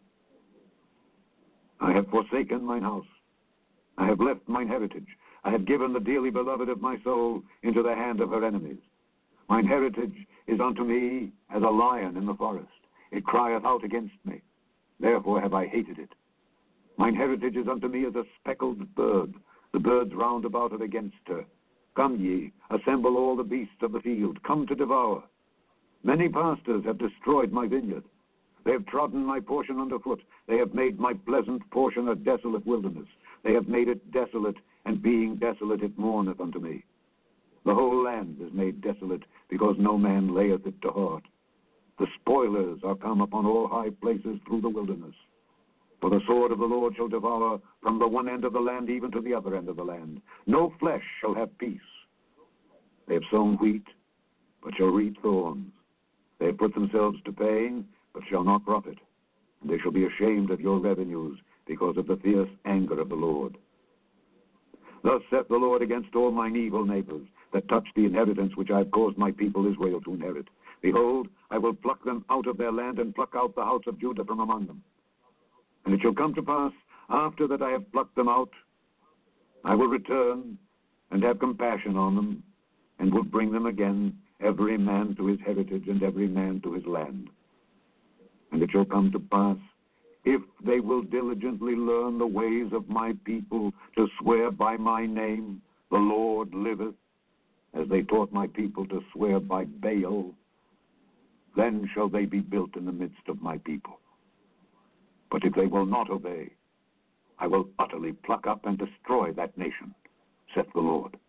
I have forsaken mine house. I have left mine heritage. I have given the dearly beloved of my soul into the hand of her enemies. Mine heritage is unto me as a lion in the forest. It crieth out against me. Therefore have I hated it. Mine heritage is unto me as a speckled bird. The birds round about it against her. Come ye, assemble all the beasts of the field. Come to devour. Many pastors have destroyed my vineyard. They have trodden my portion underfoot. They have made my pleasant portion a desolate wilderness. They have made it desolate, and being desolate it mourneth unto me. The whole land is made desolate, because no man layeth it to heart. The spoilers are come upon all high places through the wilderness. For the sword of the Lord shall devour from the one end of the land even to the other end of the land. No flesh shall have peace. They have sown wheat, but shall reap thorns. They have put themselves to paying, but shall not profit. And they shall be ashamed of your revenues, because of the fierce anger of the Lord. Thus saith the Lord against all mine evil neighbors, that touch the inheritance which I have caused my people Israel to inherit. Behold, I will pluck them out of their land, and pluck out the house of Judah from among them. And it shall come to pass, after that I have plucked them out, I will return and have compassion on them, and will bring them again, every man to his heritage, and every man to his land. And it shall come to pass, if they will diligently learn the ways of my people, to swear by my name, the Lord liveth, as they taught my people to swear by Baal, then shall they be built in the midst of my people. But if they will not obey, I will utterly pluck up and destroy that nation, saith the Lord.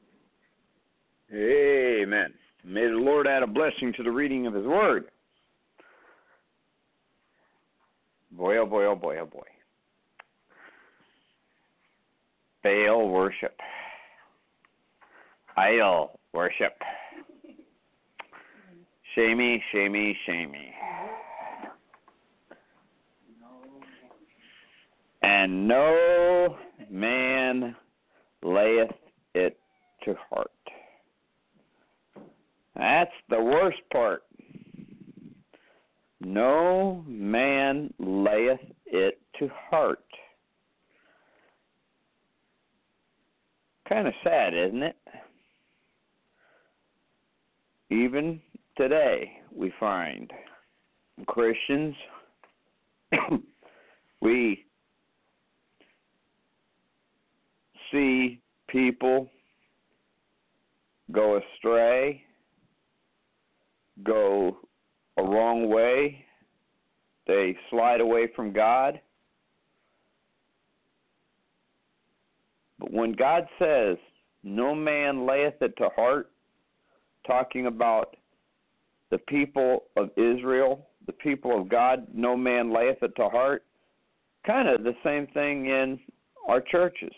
Amen. May the Lord add a blessing to the reading of his word. Boy, oh boy, oh boy, oh boy. Baal worship. Idol worship. Shamey, shamey, shamey. And no man layeth it to heart. That's the worst part. No man layeth it to heart. Kind of sad, isn't it? Even today, we find Christians, we see people go astray, go a wrong way, they slide away from God. But when God says, no man layeth it to heart, talking about the people of Israel, the people of God, no man layeth it to heart, kind of the same thing in our churches,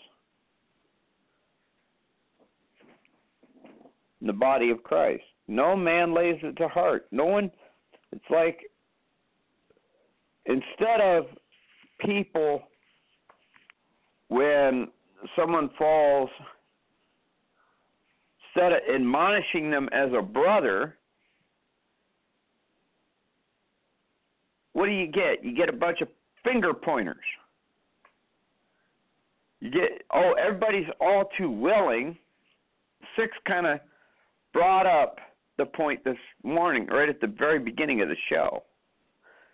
in the body of Christ. No man lays it to heart. No one, it's like, instead of people, when someone falls, instead of admonishing them as a brother, what do you get? You get a bunch of finger pointers. You get, oh, everybody's all too willing. Six kind of brought up the point this morning, right at the very beginning of the show.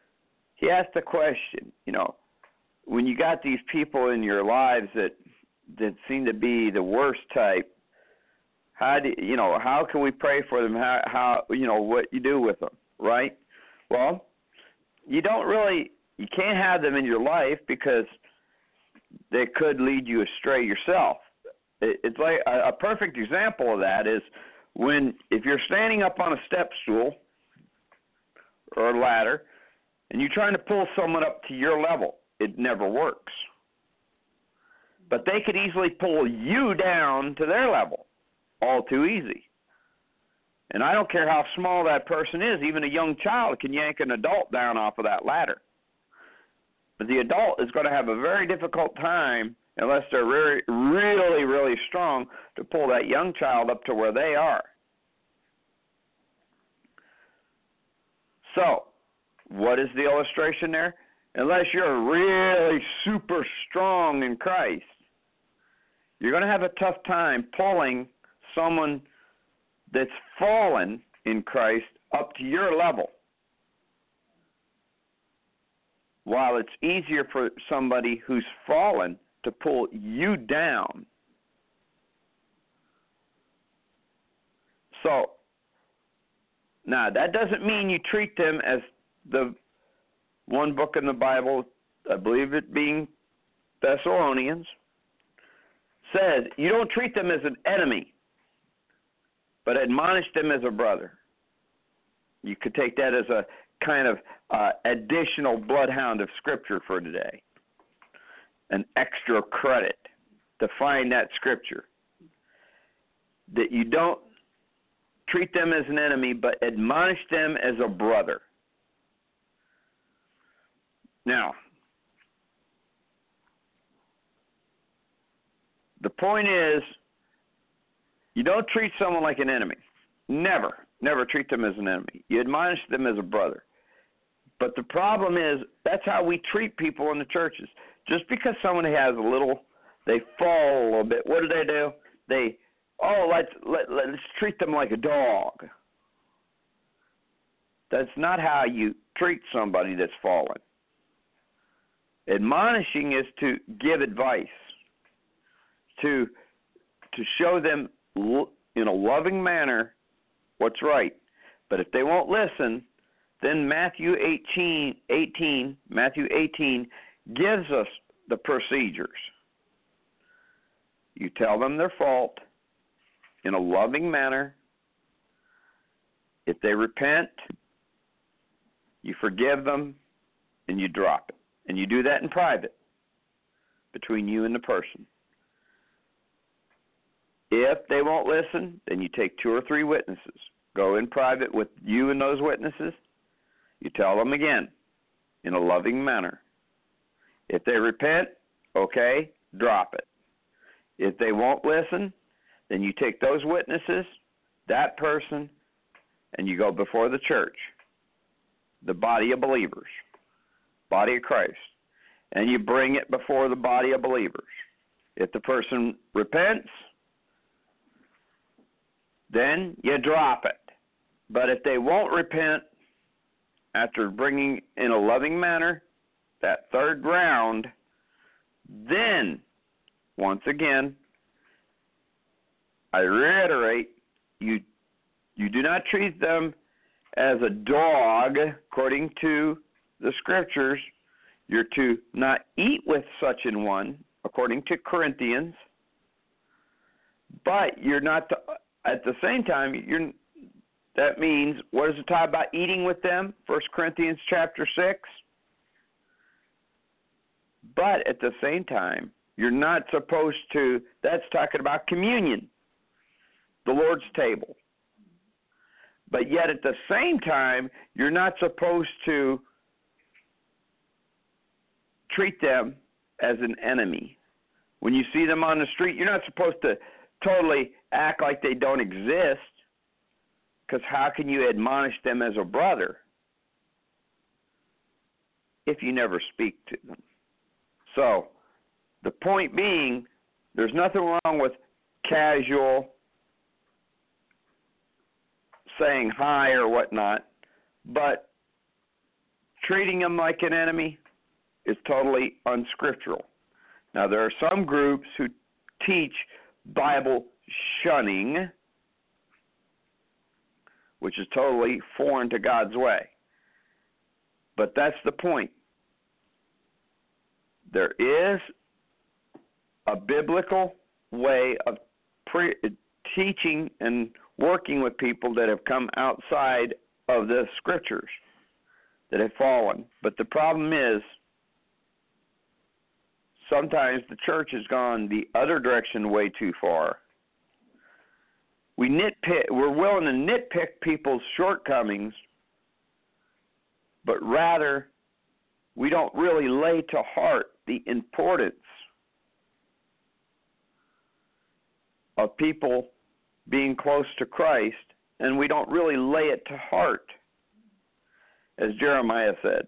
he asked the question, you know, when you got these people in your lives that that seem to be the worst type, how do you know? How can we pray for them? How how you know what you do with them, right? Well, you don't really, you can't have them in your life because they could lead you astray yourself. It, it's like a, a perfect example of that is when if you're standing up on a step stool or a ladder and you're trying to pull someone up to your level, it never works. But they could easily pull you down to their level, all too easy. And I don't care how small that person is, even a young child can yank an adult down off of that ladder. But the adult is going to have a very difficult time, unless they're really, really, really strong, to pull that young child up to where they are. So, what is the illustration there? Unless you're really super strong in Christ, you're going to have a tough time pulling someone that's fallen in Christ up to your level. While it's easier for somebody who's fallen to pull you down. So, now that doesn't mean you treat them as the one book in the Bible, I believe it being Thessalonians, says you don't treat them as an enemy, but admonish them as a brother. You could take that as a kind of uh, additional bloodhound of Scripture for today, an extra credit to find that Scripture. That you don't treat them as an enemy, but admonish them as a brother. Now, the point is, you don't treat someone like an enemy. Never, never treat them as an enemy. You admonish them as a brother. But the problem is, that's how we treat people in the churches. Just because someone has a little, they fall a little bit, what do they do? They, oh, let's, let, let's treat them like a dog. That's not how you treat somebody that's fallen. Admonishing is to give advice, to to show them in a loving manner what's right. But if they won't listen, then Matthew eighteen, eighteen, Matthew eighteen gives us the procedures. You tell them their fault in a loving manner. If they repent, you forgive them and you drop it. And you do that in private between you and the person. If they won't listen, then you take two or three witnesses. Go in private with you and those witnesses. You tell them again in a loving manner. If they repent, okay, drop it. If they won't listen, then you take those witnesses, that person, and you go before the church, the body of believers, body of Christ, and you bring it before the body of believers. If the person repents, then you drop it. But if they won't repent, after bringing in a loving manner that third round, then, once again, I reiterate, you you do not treat them as a dog, according to the Scriptures. You're to not eat with such an one, according to Corinthians, but you're not to, at the same time, you're that means, what does it talk about eating with them? First Corinthians chapter six. But at the same time, you're not supposed to, that's talking about communion, the Lord's table. But yet at the same time, you're not supposed to treat them as an enemy. When you see them on the street, you're not supposed to totally act like they don't exist. Because how can you admonish them as a brother if you never speak to them? So, the point being, there's nothing wrong with casual saying hi or whatnot, but treating them like an enemy is totally unscriptural. Now, there are some groups who teach Bible shunning, which is totally foreign to God's way. But that's the point. There is a biblical way of pre- teaching and working with people that have come outside of the scriptures, that have fallen. But the problem is, sometimes the church has gone the other direction way too far. We nitpick, we're willing to nitpick people's shortcomings, but rather we don't really lay to heart the importance of people being close to Christ, and we don't really lay it to heart, as Jeremiah said.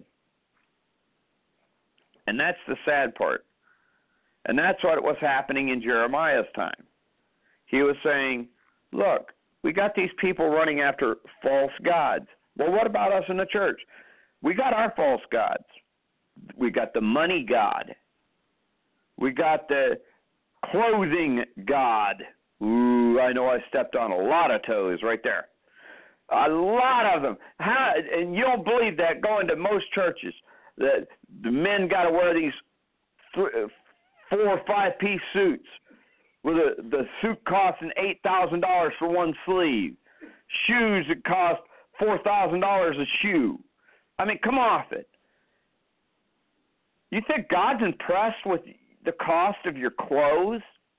And that's the sad part. And that's what was happening in Jeremiah's time. He was saying, look, we got these people running after false gods. Well, what about us in the church? We got our false gods. We got the money god. We got the clothing god. Ooh, I know I stepped on a lot of toes right there. A lot of them. How, and you don't believe that going to most churches, that the men got to wear these th- four or five piece suits with a, the suit costing eight thousand dollars for one sleeve, shoes that cost four thousand dollars a shoe. I mean, come off it. You think God's impressed with the cost of your clothes?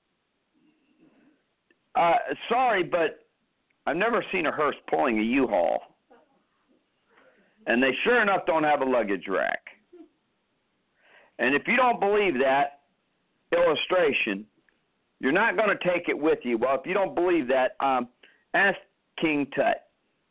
Uh, sorry, but I've never seen a hearse pulling a U-Haul. And they sure enough don't have a luggage rack. And if you don't believe that illustration, you're not going to take it with you. Well, if you don't believe that, um, ask King Tut.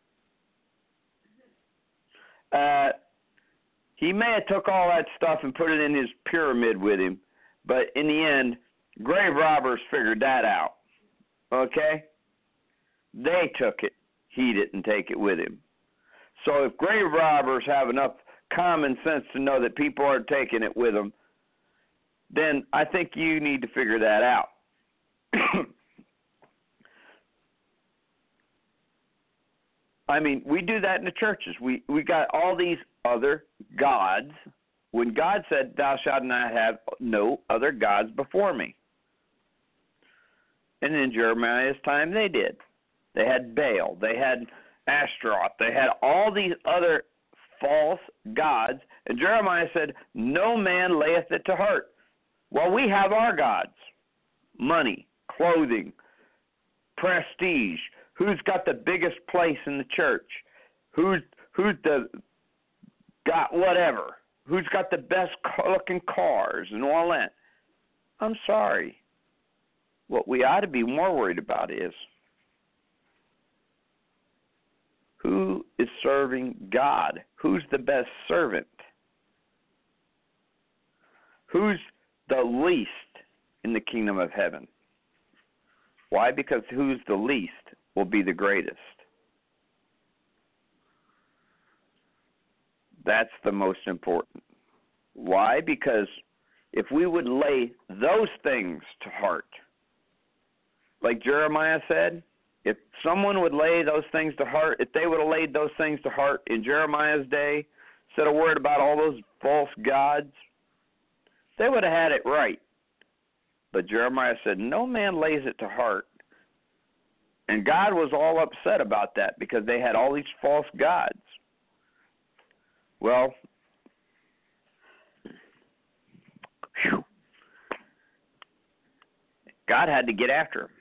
Uh, he may have took all that stuff and put it in his pyramid with him, but in the end, grave robbers figured that out. Okay? They took it. He didn't take it with him. So if grave robbers have enough common sense to know that people aren't taking it with them, then I think you need to figure that out. I mean, we do that in the churches. We we got all these other gods when God said, thou shalt not have no other gods before me. And in Jeremiah's time, they did. They had Baal. They had Ashtaroth. They had all these other false gods. And Jeremiah said, no man layeth it to heart. Well, we have our gods. Money, clothing, prestige. Who's got the biggest place in the church? Who's who's the got whatever? Who's got the best looking cars and all that? I'm sorry. What we ought to be more worried about is who is serving God? Who's the best servant? Who's the least in the kingdom of heaven? Why? Because who's the least will be the greatest. That's the most important. Why? Because if we would lay those things to heart, like Jeremiah said, if someone would lay those things to heart, if they would have laid those things to heart in Jeremiah's day, said a word about all those false gods, they would have had it right. But Jeremiah said, no man lays it to heart. And God was all upset about that because they had all these false gods. Well, whew, God had to get after them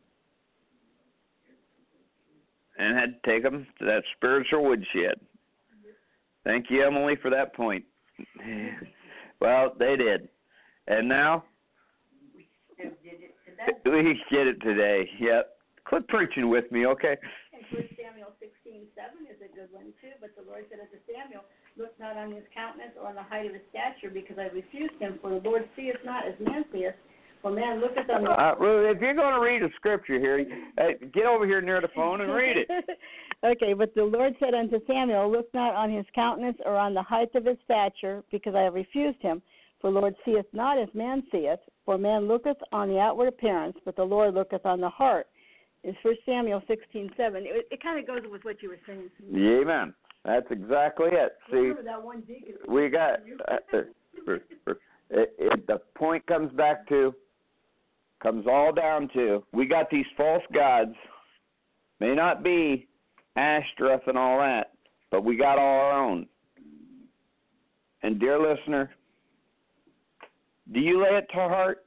and had to take them to that spiritual woodshed. Thank you, Emily, for that point. Well, they did. And now we did it today. We get it today. Yep. Quit preaching with me, okay? And First Samuel sixteen seven is a good one, too. But the Lord said unto Samuel, look not on his countenance or on the height of his stature, because I refused him. For the Lord seeth not as man seeth. Well, man, look at them. Uh, well, if you're going to read a scripture here, hey, get over here near the phone and read it. Okay, but the Lord said unto Samuel, look not on his countenance or on the height of his stature, because I have refused him. For the Lord seeth not as man seeth, for man looketh on the outward appearance, but the Lord looketh on the heart. It's First Samuel sixteen seven. It, it kind of goes with what you were saying. Amen. That's exactly it. See, that one deacon. we got uh, uh, it, it, the point comes back to, comes all down to, we got these false gods. May not be Ashtoreth and all that, but we got all our own. And dear listener, do you lay it to heart?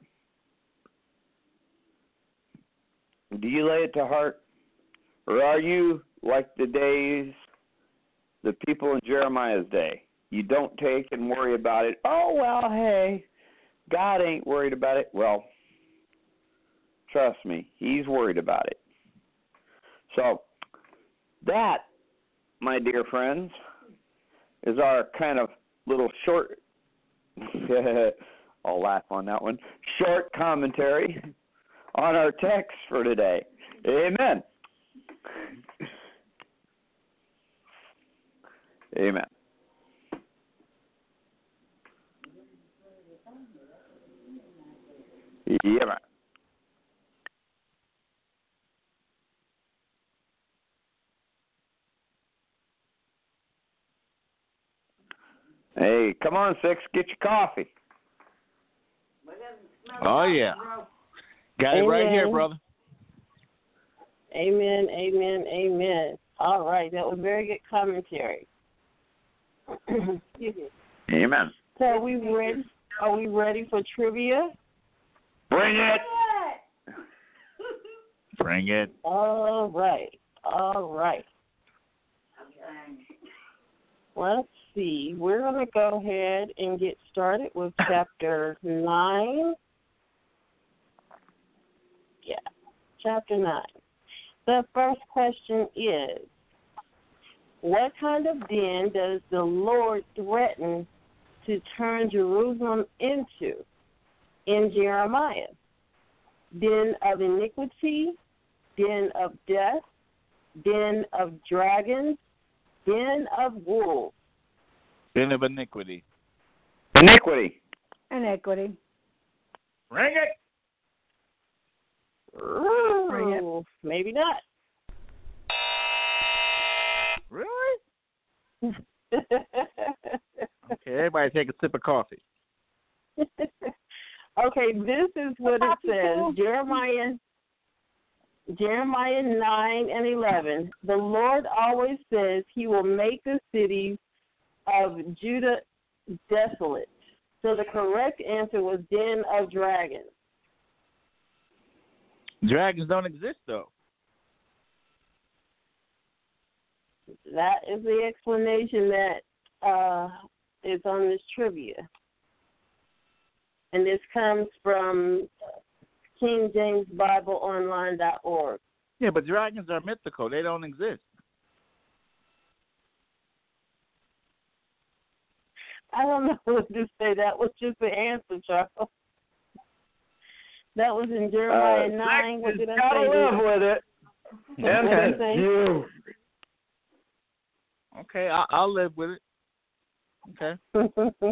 Do you lay it to heart? Or are you like the days, the people in Jeremiah's day? You don't take and worry about it. Oh, well, hey, God ain't worried about it. Well, trust me, he's worried about it. So that, my dear friends, is our kind of little short, I'll laugh on that one, short commentary on our text for today. Amen. Amen. Yeah, man. Hey, come on, Six, get your coffee. Oh, yeah. Got it Amen. right here, brother. Amen, amen, amen. All right, that was very good commentary. Excuse me. Amen. So are we ready? Are we ready for trivia? Bring it. Bring it. All right, all right. Let's see. We're going to go ahead and get started with chapter nine. Yeah, chapter nine. The first question is, what kind of den does the Lord threaten to turn Jerusalem into in Jeremiah? Den of iniquity, den of death, den of dragons, den of wolves. Den of iniquity. Iniquity. Inequity. Bring it. Ooh, maybe not. Really? Okay, everybody take a sip of coffee. Okay, this is what it says. Jeremiah Jeremiah nine and eleven. The Lord always says he will make the cities of Judah desolate. So the correct answer was den of dragons. Dragons don't exist, though. That is the explanation that uh, is on this trivia. And this comes from King James Bible Online dot org. Yeah, but dragons are mythical. They don't exist. I don't know what to say. That was just the answer, Charles. That was in Jeremiah uh, nine. What did I gotta say? live with it. What did I say? You. Okay, I'll, I'll live with it. Okay.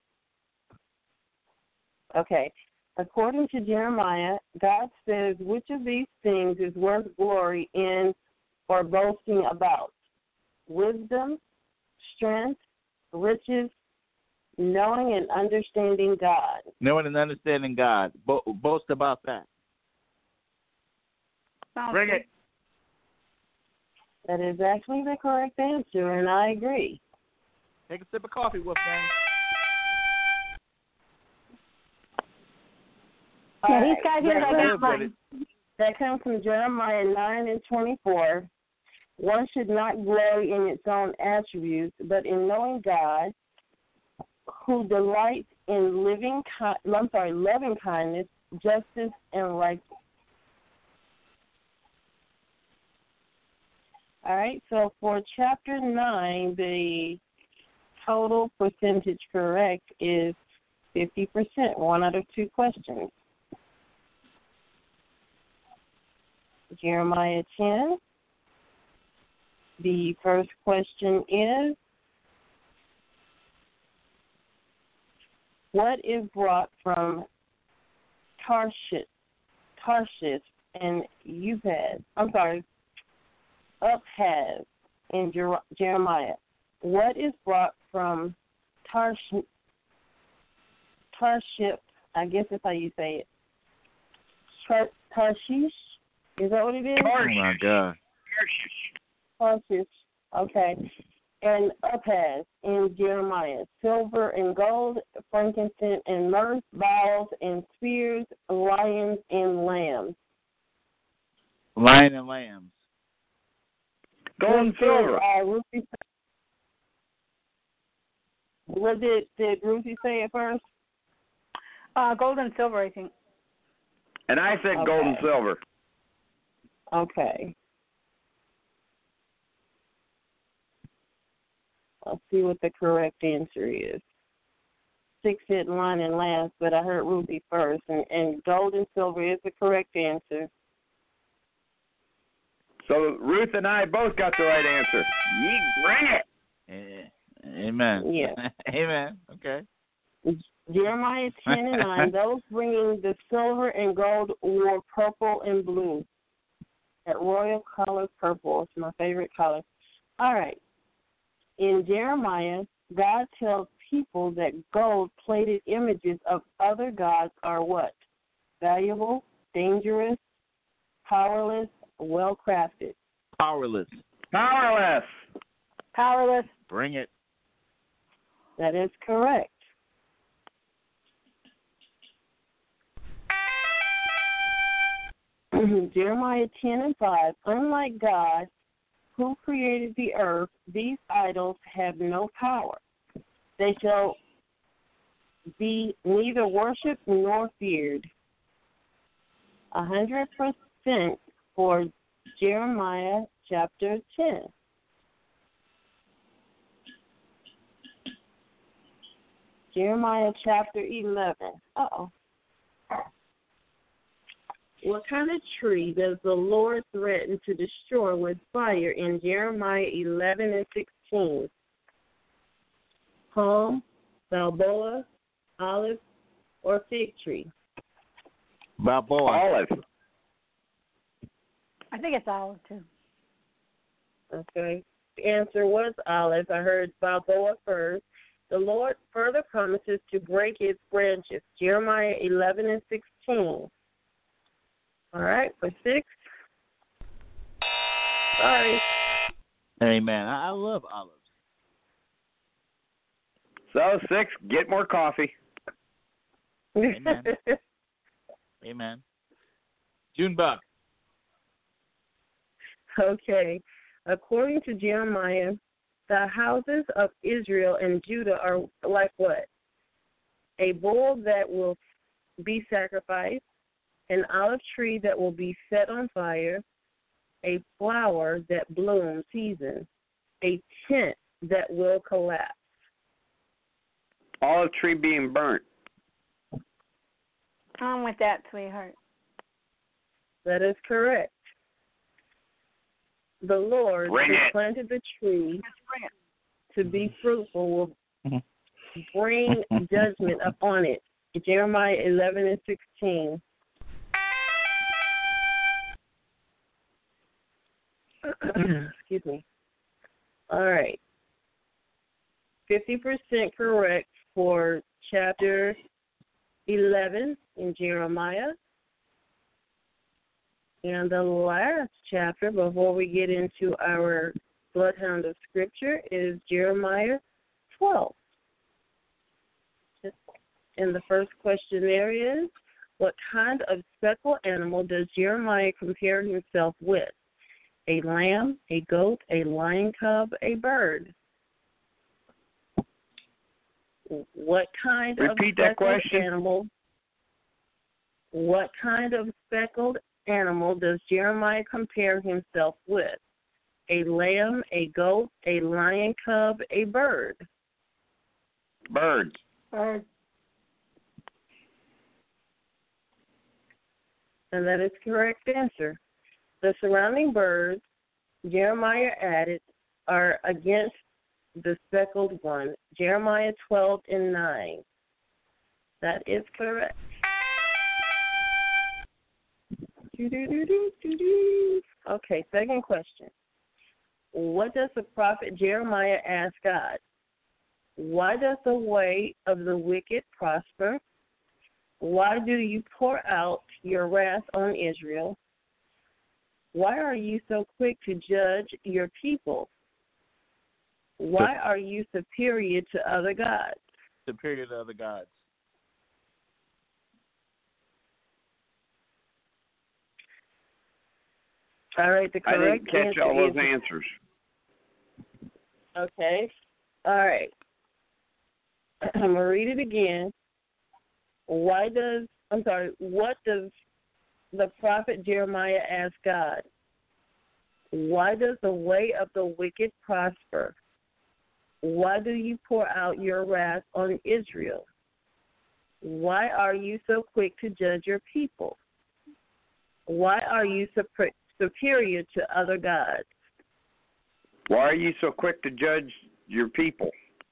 Okay. According to Jeremiah, God says, which of these things is worth glory in or boasting about? Wisdom, strength, riches, knowing and understanding God. Knowing and understanding God. Bo- boast about that. Sounds Bring good. it. That is actually the correct answer, and I agree. Take a sip of coffee, Wolfgang. Yeah, All he's got his. that, I got mine. that comes from Jeremiah nine and twenty-four. One should not glory in its own attributes, but in knowing God, who delights in living, I'm sorry, loving kindness, justice, and righteousness. All right, so for chapter nine, the total percentage correct is fifty percent, one out of two questions. Jeremiah ten. The first question is, what is brought from Tarshish, Tarshish and Upaz? I'm sorry, Uphaz in Jer- Jeremiah. What is brought from Tarshish? Tarshish, I guess that's how you say it. Tar- Tarshish, is that what it is? Oh my God. Tarshish, okay. And Uphaz in Jeremiah. Silver and gold, frankincense and myrrh, bowls and spears, lions and lambs. Lion and lambs. Gold and silver. Uh, Ruthie, what did, did Ruthie say at first? Uh, gold and silver, I think. And I said Okay. gold and silver. Okay. Let's see what the correct answer is. Six hit line and last, but I heard Ruthie first, and, and gold and silver is the correct answer. So Ruth and I both got the right answer. Ye bring it. Eh, Amen. Yeah. Amen. Okay. Jeremiah ten and nine, those bringing the silver and gold wore purple and blue. That royal color purple is my favorite color. All right. In Jeremiah, God tells people that gold-plated images of other gods are what? Valuable, dangerous, powerless, well-crafted. Powerless. Powerless. Powerless. Bring it. That is correct. Jeremiah ten and five, unlike God, who created the earth, these idols have no power. They shall be neither worshipped nor feared. A hundred percent for Jeremiah chapter ten. Jeremiah chapter eleven. Uh-oh. What kind of tree does the Lord threaten to destroy with fire in Jeremiah eleven and sixteen? Palm, Balboa, olive, or fig tree? Balboa. Olive. I think it's olive, too. Okay. The answer was olive. I heard Balboa first. The Lord further promises to break its branches. Jeremiah eleven and sixteen. All right, for six. Sorry. Amen. I, I love olives. So six, get more coffee. Amen. Amen. June Buck. Okay. According to Jeremiah, the houses of Israel and Judah are like what? A bull that will be sacrificed, an olive tree that will be set on fire, a flower that blooms season, a tent that will collapse. Olive tree being burnt. I'm with that, sweetheart. That is correct. The Lord Bring who it. planted the tree to be fruitful will bring judgment upon it. Jeremiah eleven and sixteen. Excuse me. All right. fifty percent correct for chapter eleven in Jeremiah. And the last chapter before we get into our bloodhound of scripture is Jeremiah twelve. And the first question there is, what kind of speckled animal does Jeremiah compare himself with? A lamb, a goat, a lion cub, a bird. What kind Repeat of that speckled question. animal? What kind of speckled animal does Jeremiah compare himself with? A lamb, a goat, a lion cub, a bird. Birds. Bird. And that is the correct answer. The surrounding birds, Jeremiah added, are against the speckled one. Jeremiah twelve and nine. That is correct. Okay, second question. What does the prophet Jeremiah ask God? Why does the way of the wicked prosper? Why do you pour out your wrath on Israel? Why are you so quick to judge your people? Why are you superior to other gods? Superior to other gods. All right, the I correct didn't catch answer all those is, answers. Okay. All right. I'm going to read it again. Why does, I'm sorry, what does the prophet Jeremiah ask God? Why does the way of the wicked prosper? Why do you pour out your wrath on Israel? Why are you so quick to judge your people? Why are you super, superior to other gods? Why are you so quick to judge your people?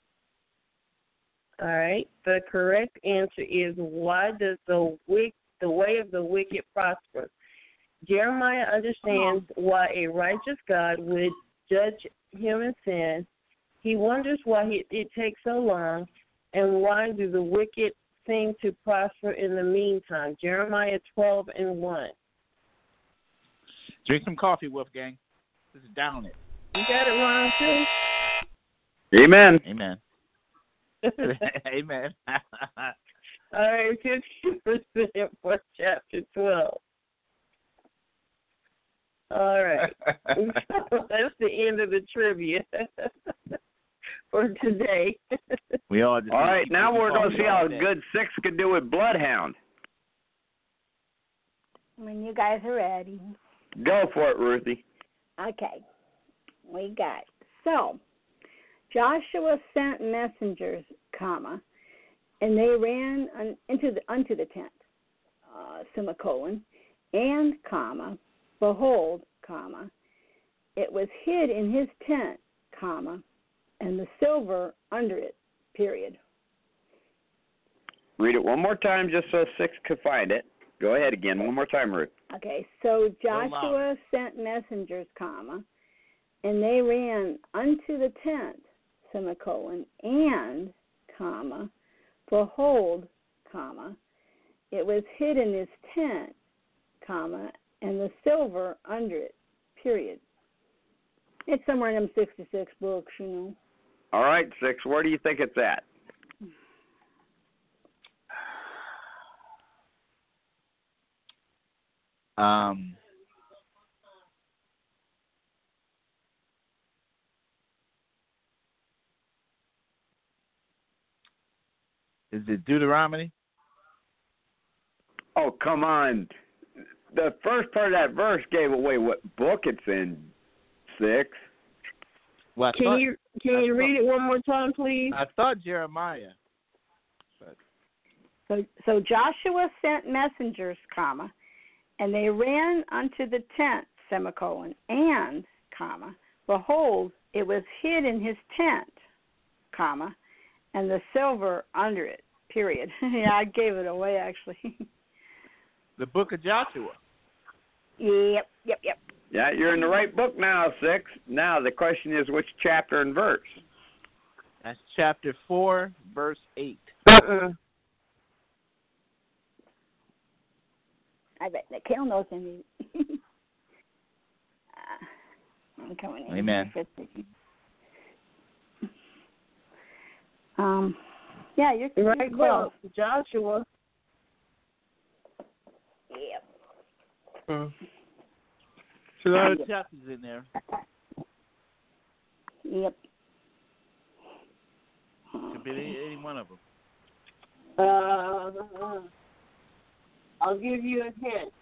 All right. The correct answer is, why does the wick, the way of the wicked prosper? Jeremiah understands why a righteous God would judge human sin. He wonders why he, it takes so long, and why do the wicked seem to prosper in the meantime. Jeremiah twelve and one. Drink some coffee, Wolfgang. Just down it. You got it wrong, too? Amen. Amen. Amen. All right, fifty percent for chapter twelve. All right. That's the end of the trivia for today. We all just all right, now we're going to see how good Six could do with Bloodhound. When you guys are ready. Go for it, Ruthie. Okay. We got. So, Joshua sent messengers, comma, and they ran un, into the unto the tent, uh, semicolon, and comma, behold, comma, it was hid in his tent, comma, and the silver under it, period. Read it one more time just so Six could find it. Go ahead again, one more time, Ruth. Okay, so Joshua sent messengers, comma, and they ran unto the tent, semicolon, and, comma, behold, comma, it was hid in his tent, comma, and the silver under it, period. It's somewhere in them sixty-six books, you know. All right, Six, where do you think it's at? Um, is it Deuteronomy? Oh, come on. The first part of that verse gave away what book it's in, Six. Well, I can thought, you can I you thought, read it one more time, please? I thought Jeremiah. But. So, so Joshua sent messengers, comma, and they ran unto the tent, semicolon, and, comma, behold, it was hid in his tent, comma, and the silver under it, period. Yeah, I gave it away, actually. The book of Joshua. Yep, yep, yep. Yeah, you're in the right book now, Six. Now the question is which chapter and verse? That's chapter four, verse eight. Uh-uh. I bet Nikhil knows him. uh, I'm coming in. Amen. Um, yeah, you're, you're right. close. Well, Joshua. Yep. Uh, so a lot of chapters in there. Yep. Could be any, any one of them. Uh, I'll give you a hint.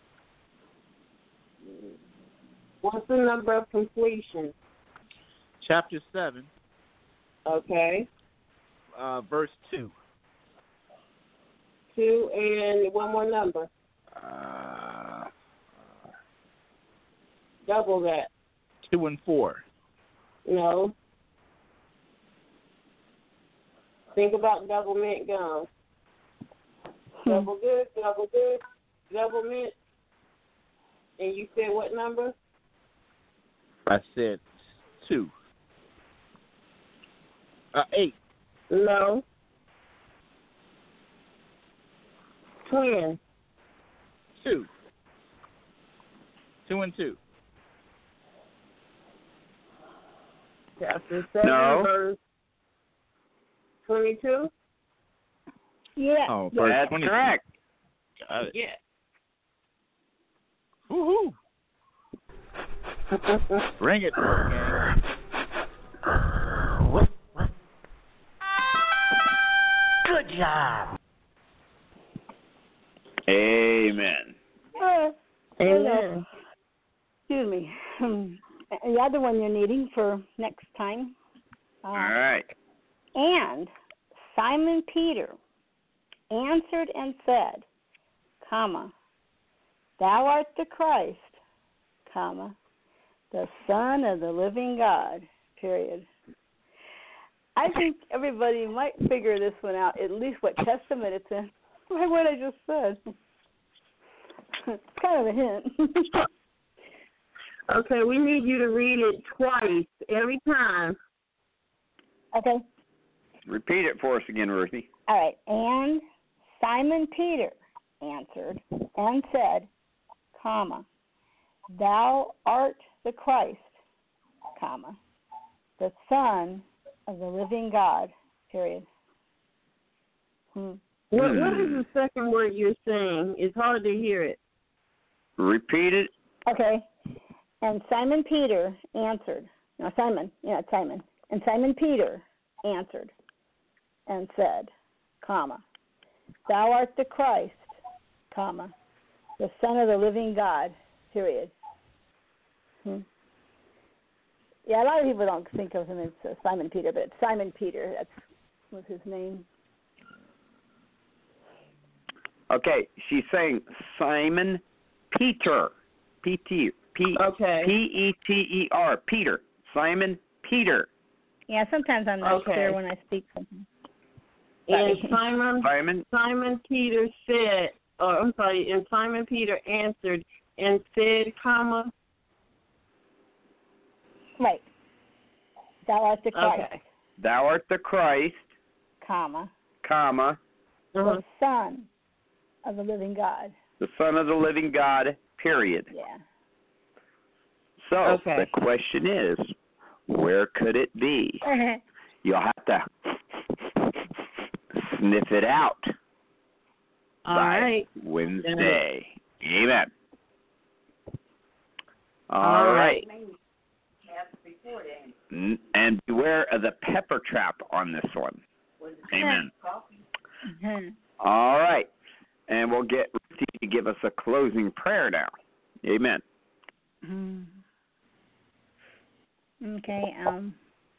What's the number of completion? Chapter seven. Okay. Uh, verse two. Two and one more number. Uh, Double that. Two and four. No. Think about double mint gum. Double good, double good, double mint. And you said what number? I said two. Uh, eight. No. Twin. Two. Two and two. Chapter seven, No. verse twenty-two. Yeah. Oh, yeah. verse That's twenty-two. correct. Got it. Yeah. Woohoo! Bring it, gang. Good job. Amen. Uh, Amen. excuse me. Um, the other one you're needing for next time. Uh, All right. And Simon Peter answered and said, comma, thou art the Christ, comma, the Son of the living God, period. I think everybody might figure this one out, at least what testament it's in, by what I just said. It's kind of a hint. Okay, we need you to read it twice, every time. Okay. Repeat it for us again, Ruthie. All right. And Simon Peter answered and said, comma, thou art the Christ, comma, the Son of the living God, period. Hmm. What, what is the second word you're saying? It's hard to hear it. Repeat it. Okay. And Simon Peter answered. No, Simon. Yeah, it's Simon. And Simon Peter answered and said, comma, thou art the Christ, comma, the Son of the living God, period. Hmm. Yeah, a lot of people don't think of him as uh, Simon Peter, but it's Simon Peter. That's was his name. Okay, she's saying Simon Peter. P T P Okay. P E T E R. Peter. Simon Peter. Yeah, sometimes I'm not Okay. sure when I speak something. And Simon Simon. Simon Peter said, or I'm sorry, and Simon Peter answered and said, comma. Right. Thou art the Christ, Okay. Thou art the Christ, comma, comma, Uh-huh. the Son of the living God. the Son of the living God, period. Yeah. So Okay. the question is, where could it be? You'll have to sniff it out All by right. Wednesday. Amen. All, All right. right. N- And beware of the pepper trap on this one. Amen. Mhm. All right. And we'll get Ruthie to give us a closing prayer now. Amen. Mm. Okay. Um.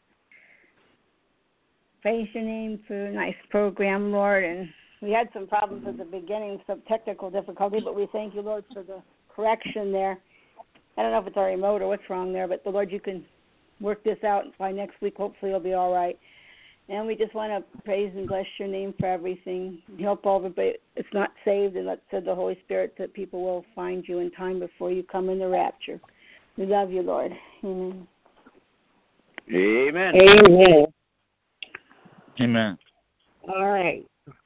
Praise your name for a nice program, Lord. And we had some problems at the beginning, some technical difficulty, but we thank you, Lord, for the correction there. I don't know if it's our remote or what's wrong there, but the Lord, you can work this out by next week. Hopefully it'll be all right. And we just want to praise and bless your name for everything. Help all everybody it's not saved, and let's send the Holy Spirit that people will find you in time before you come in the rapture. We love you, Lord. Amen. Amen. Amen. Amen. All right.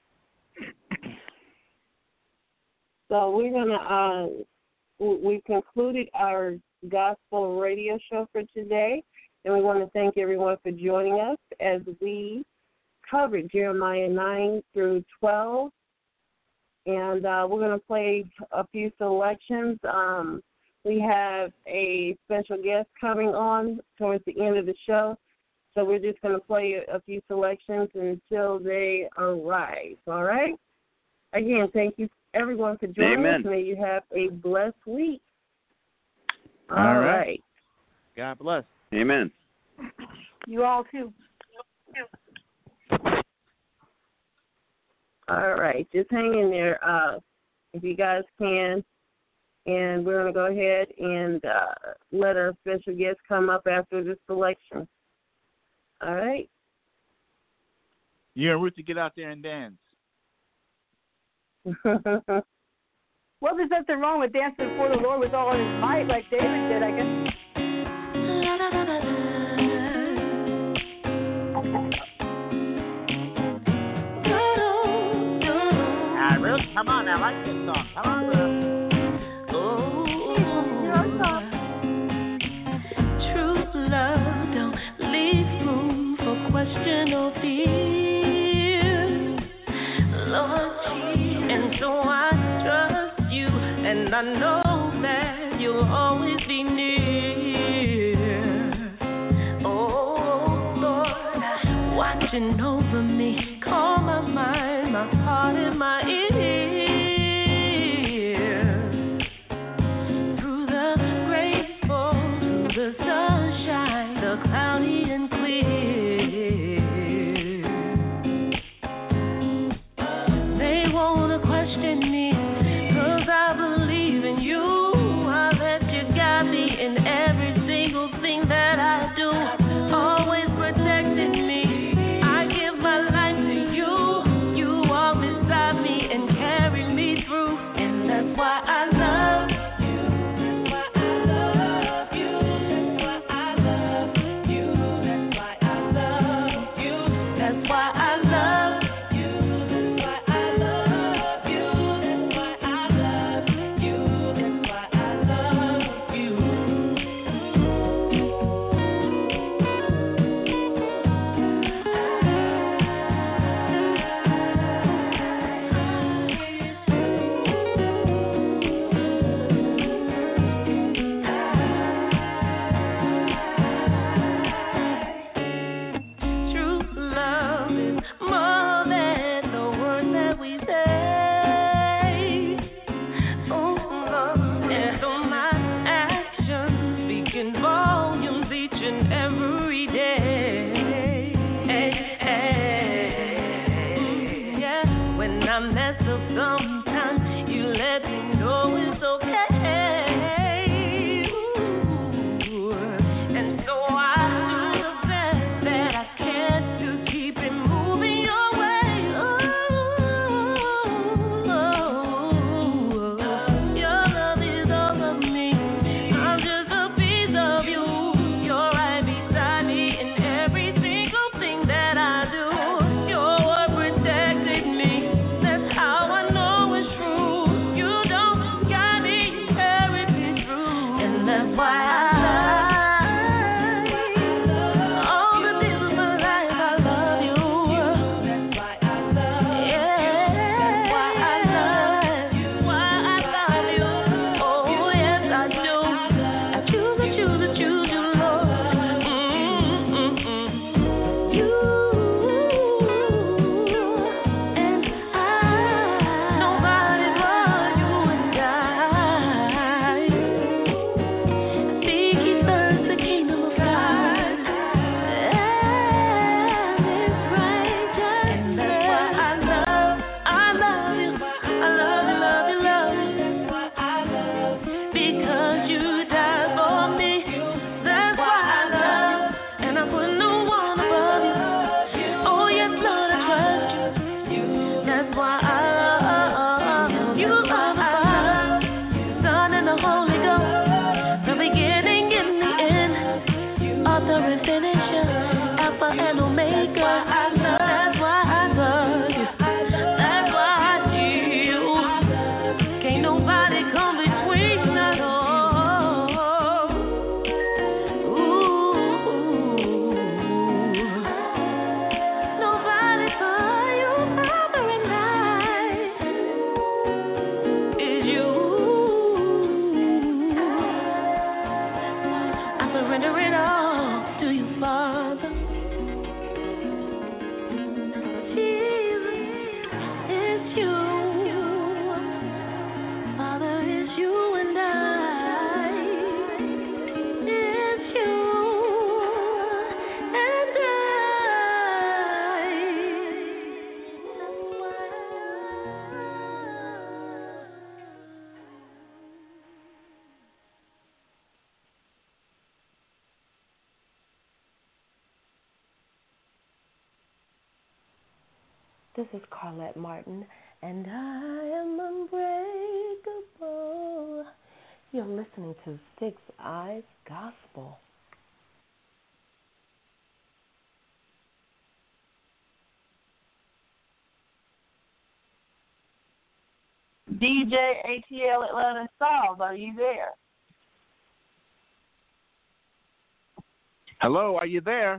So we're gonna uh, we concluded our gospel radio show for today, and we want to thank everyone for joining us as we covered Jeremiah nine through twelve, and uh, we're going to play a few selections. Um, we have a special guest coming on towards the end of the show, so we're just going to play a, a few selections until they arrive. All right? Again, thank you, everyone, for joining Amen. us. May you have a blessed week. All All right. right. God bless. Amen. You all, too. All right. Just hang in there. Uh, if you guys can, And we're going to go ahead and uh, let our special guest come up after this selection. All right. You and Ruthie get out there and dance. Well, there's nothing wrong with dancing before the Lord with all his might, like David did, I guess. Ah, Ruth, come on now, like this song. Come on, Ruth. Love don't leave room for question or fear, Lord Jesus. And so I trust you, and I know that you'll always be near. Oh Lord, watching over me, calm my mind, my heart, and my ears. Through the grateful, through the sunshine, the cloudy and clear. They wanna question me, 'cause I believe in you. I let you guide me in every single thing that I do. Always protecting me. I give my life to you. You walk beside me and carry me through. And that's why I love you. That's why I love you. That's why I love you. That's why I love you. That's why I love you. That's why I love you. That's why I love you. That's why I love you. True love is more than the words that we say. Oh, love, and so my actions speaking volumes each and every day. Hey, hey. Yeah, when I mess up sometimes, you let me know it's okay. Ooh. And so I do the best that I can to keep it moving your way. Ooh. Your love is all of me. I'm just a piece of you. You're right beside me in every single thing that I do. Your word protected me. That's how I know it's true. You don't guide me, you carry me through. And that's why I all the days of my life, I love you. That's why I love you. That's why I love you. Why I love you. Oh yes, I do. I choose, I choose, I choose you, Lord. Mm-mm-mm. You and I. Nobody's but you and I. Seek ye first the kingdom of God and His righteousness. And that's why I love, I love you, I love you, love you, love you. That's why I love, because you died for me. That's why I love, and I put no one above you. Oh yes, Lord, I trust you. That's why I love you, are the Father, Son, and the Holy Ghost, the beginning and the end, author and finisher, Alpha and Omega. That's why I love you. That's why I need you. Can't nobody come between us. Ooh. Nobody but you, Father, and I is you. I surrender it all to you, Father. This is Carlette Martin, and I am unbreakable. You're listening to Six Eyes Gospel. D J A T L Atlanta Styles, are you there? Hello, are you there?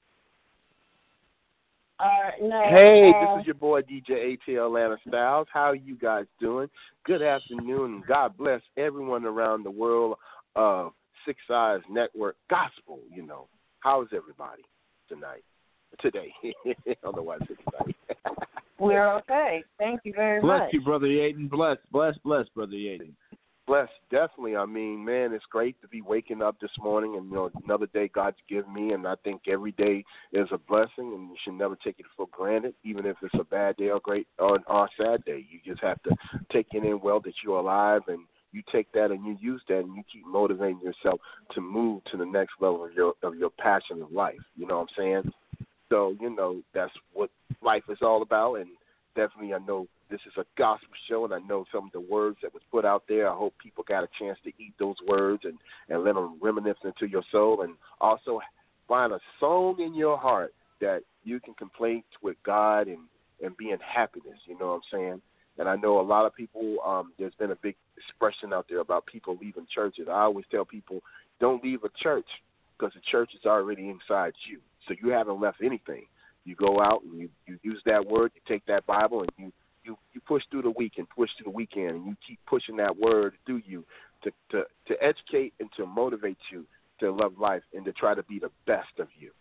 Uh, no. Hey, uh, this is your boy D J A T L Atlanta Styles. How are you guys doing? Good afternoon, and God bless everyone around the world of Six Eyes Network Gospel. You know, how is everybody tonight? Today, otherwise it's tonight. We're okay. Thank you very bless much. Bless you, Brother Yaden. Bless, bless, bless, Brother Yaden. Bless, definitely. I mean, man, it's great to be waking up this morning, and you know, another day God's given me, and I think every day is a blessing, and you should never take it for granted, even if it's a bad day or great or, or a sad day. You just have to take it in well that you're alive, and you take that and you use that, and you keep motivating yourself to move to the next level of your of your passion of life. You know what I'm saying? So, you know, that's what life is all about, and definitely I know this is a gospel show, and I know some of the words that was put out there. I hope people got a chance to eat those words and, and let them reminisce into your soul, and also find a song in your heart that you can complain with God and, and be in happiness, you know what I'm saying? And I know a lot of people, um, there's been a big expression out there about people leaving churches. I always tell people, don't leave a church because the church is already inside you. So you haven't left anything. You go out and you, you use that word, you take that Bible, and you, you, you push through the week and push through the weekend, and you keep pushing that word through you to, to, to educate and to motivate you to love life and to try to be the best of you.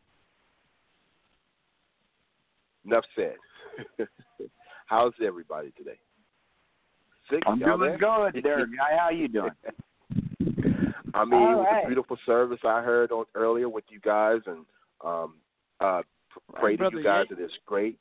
Enough said. How's everybody today? Six, I'm doing there? good, Derek. How you doing? I mean, All it was right. a beautiful service I heard on, earlier with you guys, and um, uh, pray to you guys that it's great.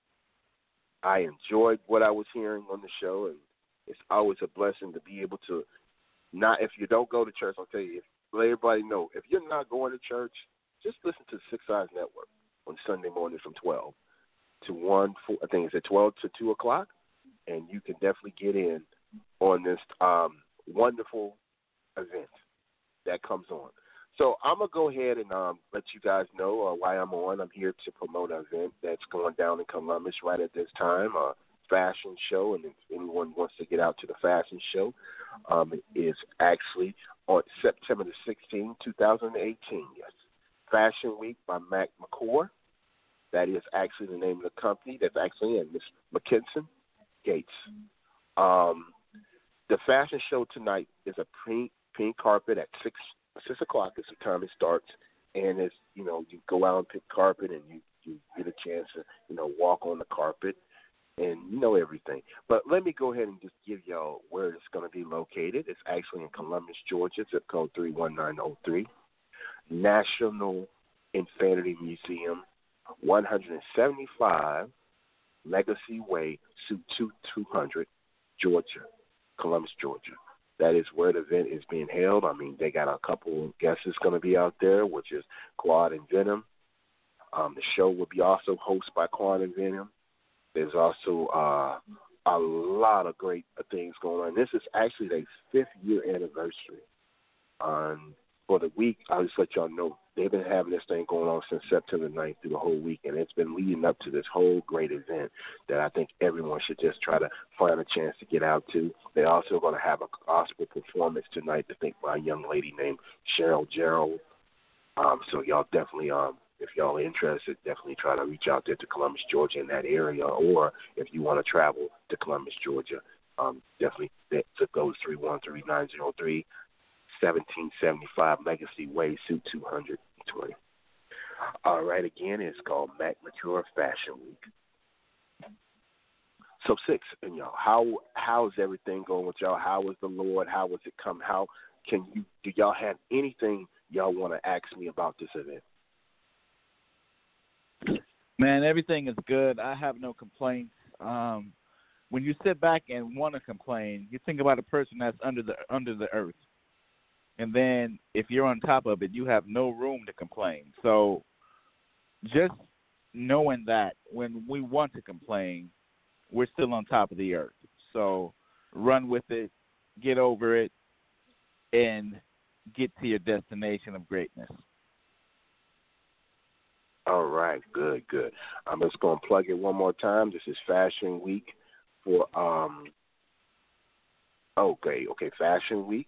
I enjoyed what I was hearing on the show, and it's always a blessing to be able to not, if you don't go to church, I'll tell you, if, let everybody know, if you're not going to church, just listen to Six Eyes Network on Sunday morning from twelve to one, four, I think it's at twelve to two o'clock, and you can definitely get in on this um, wonderful event that comes on. So I'm going to go ahead and um, let you guys know uh, why I'm on. I'm here to promote an event that's going down in Columbus right at this time, a fashion show, and if anyone wants to get out to the fashion show, um, it is actually on September the sixteenth, twenty eighteen, yes. Fashion Week by Mac McCord. That is actually the name of the company. That's actually in Miss McKinson Gates. Um, the fashion show tonight is a pink, pink carpet at six six o'clock is the time it starts, and it's, you know, you go out and pick carpet, and you, you get a chance to, you know, walk on the carpet, and you know everything. But let me go ahead and just give y'all where it's going to be located. It's actually in Columbus, Georgia, zip code three one nine zero three. National Infinity Museum, one seventy-five Legacy Way, Suite two hundred, Georgia, Columbus, Georgia. That is where the event is being held. I mean, they got a couple of guests that's going to be out there, which is Quad and Venom. Um, the show will be also hosted by Quad and Venom. There's also uh, a lot of great things going on. This is actually their fifth year anniversary. Um, for the week, I'll just let y'all know, they've been having this thing going on since September ninth through the whole week, and it's been leading up to this whole great event that I think everyone should just try to find a chance to get out to. They're also going to have a gospel performance tonight, I think, by a young lady named Cheryl Gerald. Um, so y'all definitely, um, if y'all are interested, definitely try to reach out there to Columbus, Georgia in that area, or if you want to travel to Columbus, Georgia, um, definitely that zip code is three one three nine zero three. seventeen seventy-five Legacy Way, Suite two hundred twenty. All right, again, it's called Mac Mature Fashion Week. So six, and y'all, how how is everything going with y'all? How is the Lord? How was it come? How can you? Do y'all have anything y'all want to ask me about this event? Man, everything is good. I have no complaints. Um, when you sit back and want to complain, you think about a person that's under the under the earth. And then if you're on top of it, you have no room to complain. So just knowing that when we want to complain, we're still on top of the earth. So run with it, get over it, and get to your destination of greatness. All right, good, good. I'm just going to plug it one more time. This is Fashion Week for, um, okay, okay, Fashion Week,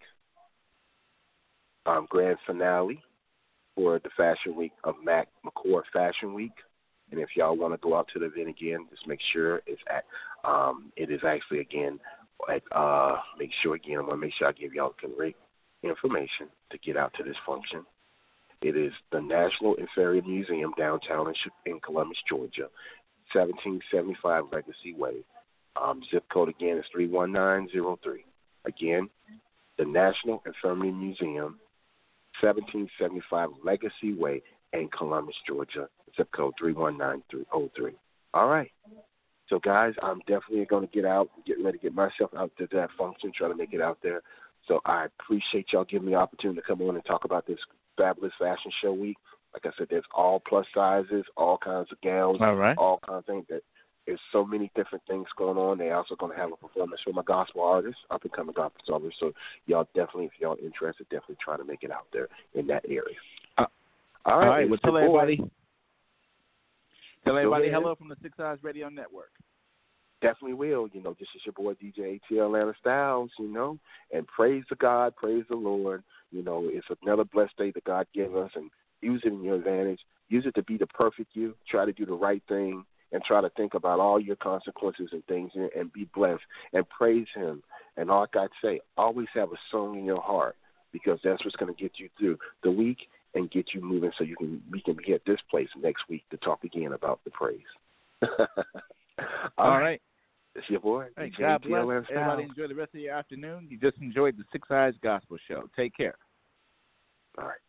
um, grand finale for the Fashion Week of Mac McCord Fashion Week. And if y'all want to go out to the event again, just make sure it's at, um, it is actually, again, at, uh, make sure, again, I want to make sure I give y'all the correct information to get out to this function. It is the National Inferior Museum downtown in, in Columbus, Georgia, seventeen seventy-five Legacy Way. Um, zip code, again, is three one nine zero three. Again, the National Infirmary Museum, seventeen seventy-five Legacy Way in Columbus, Georgia, zip code three one nine zero three. All right. So, guys, I'm definitely going to get out, get ready to get myself out to that function, try to make it out there. So I appreciate y'all giving me the opportunity to come on and talk about this fabulous fashion show week. Like I said, there's all plus sizes, all kinds of gowns, all, right. all kinds of things. That there's so many different things going on. They're also going to have a performance for my gospel artists, up and coming gospel artists. So y'all definitely, if y'all interested, definitely try to make it out there in that area. Uh, all right, all right. Well, tell everybody, tell everybody ahead. hello from the Six Eyes Radio Network. Definitely will. You know, this is your boy D J A T L Atlanta Styles, you know, and praise the God, praise the Lord. You know, it's another blessed day that God gave us, and use it in your advantage. Use it to be the perfect you. Try to do the right thing and try to think about all your consequences and things and, and be blessed and praise him. And all I got to say, always have a song in your heart, because that's what's going to get you through the week and get you moving so you can we can be at this place next week to talk again about the praise. all, all right. It's your boy. Hey, God bless. Everybody enjoy the rest of your afternoon. You just enjoyed the Six Eyes Gospel Show. Take care. All right.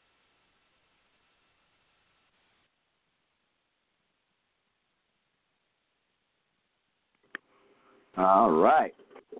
All right.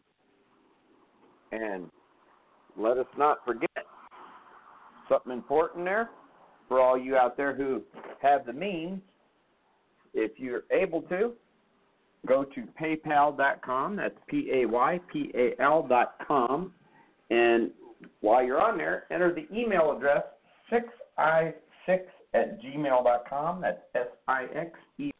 And let us not forget something important there for all you out there who have the means. If you're able to, go to paypal dot com. That's P A Y P A L dot com. And while you're on there, enter the email address six i six at gmail dot com. That's S I X E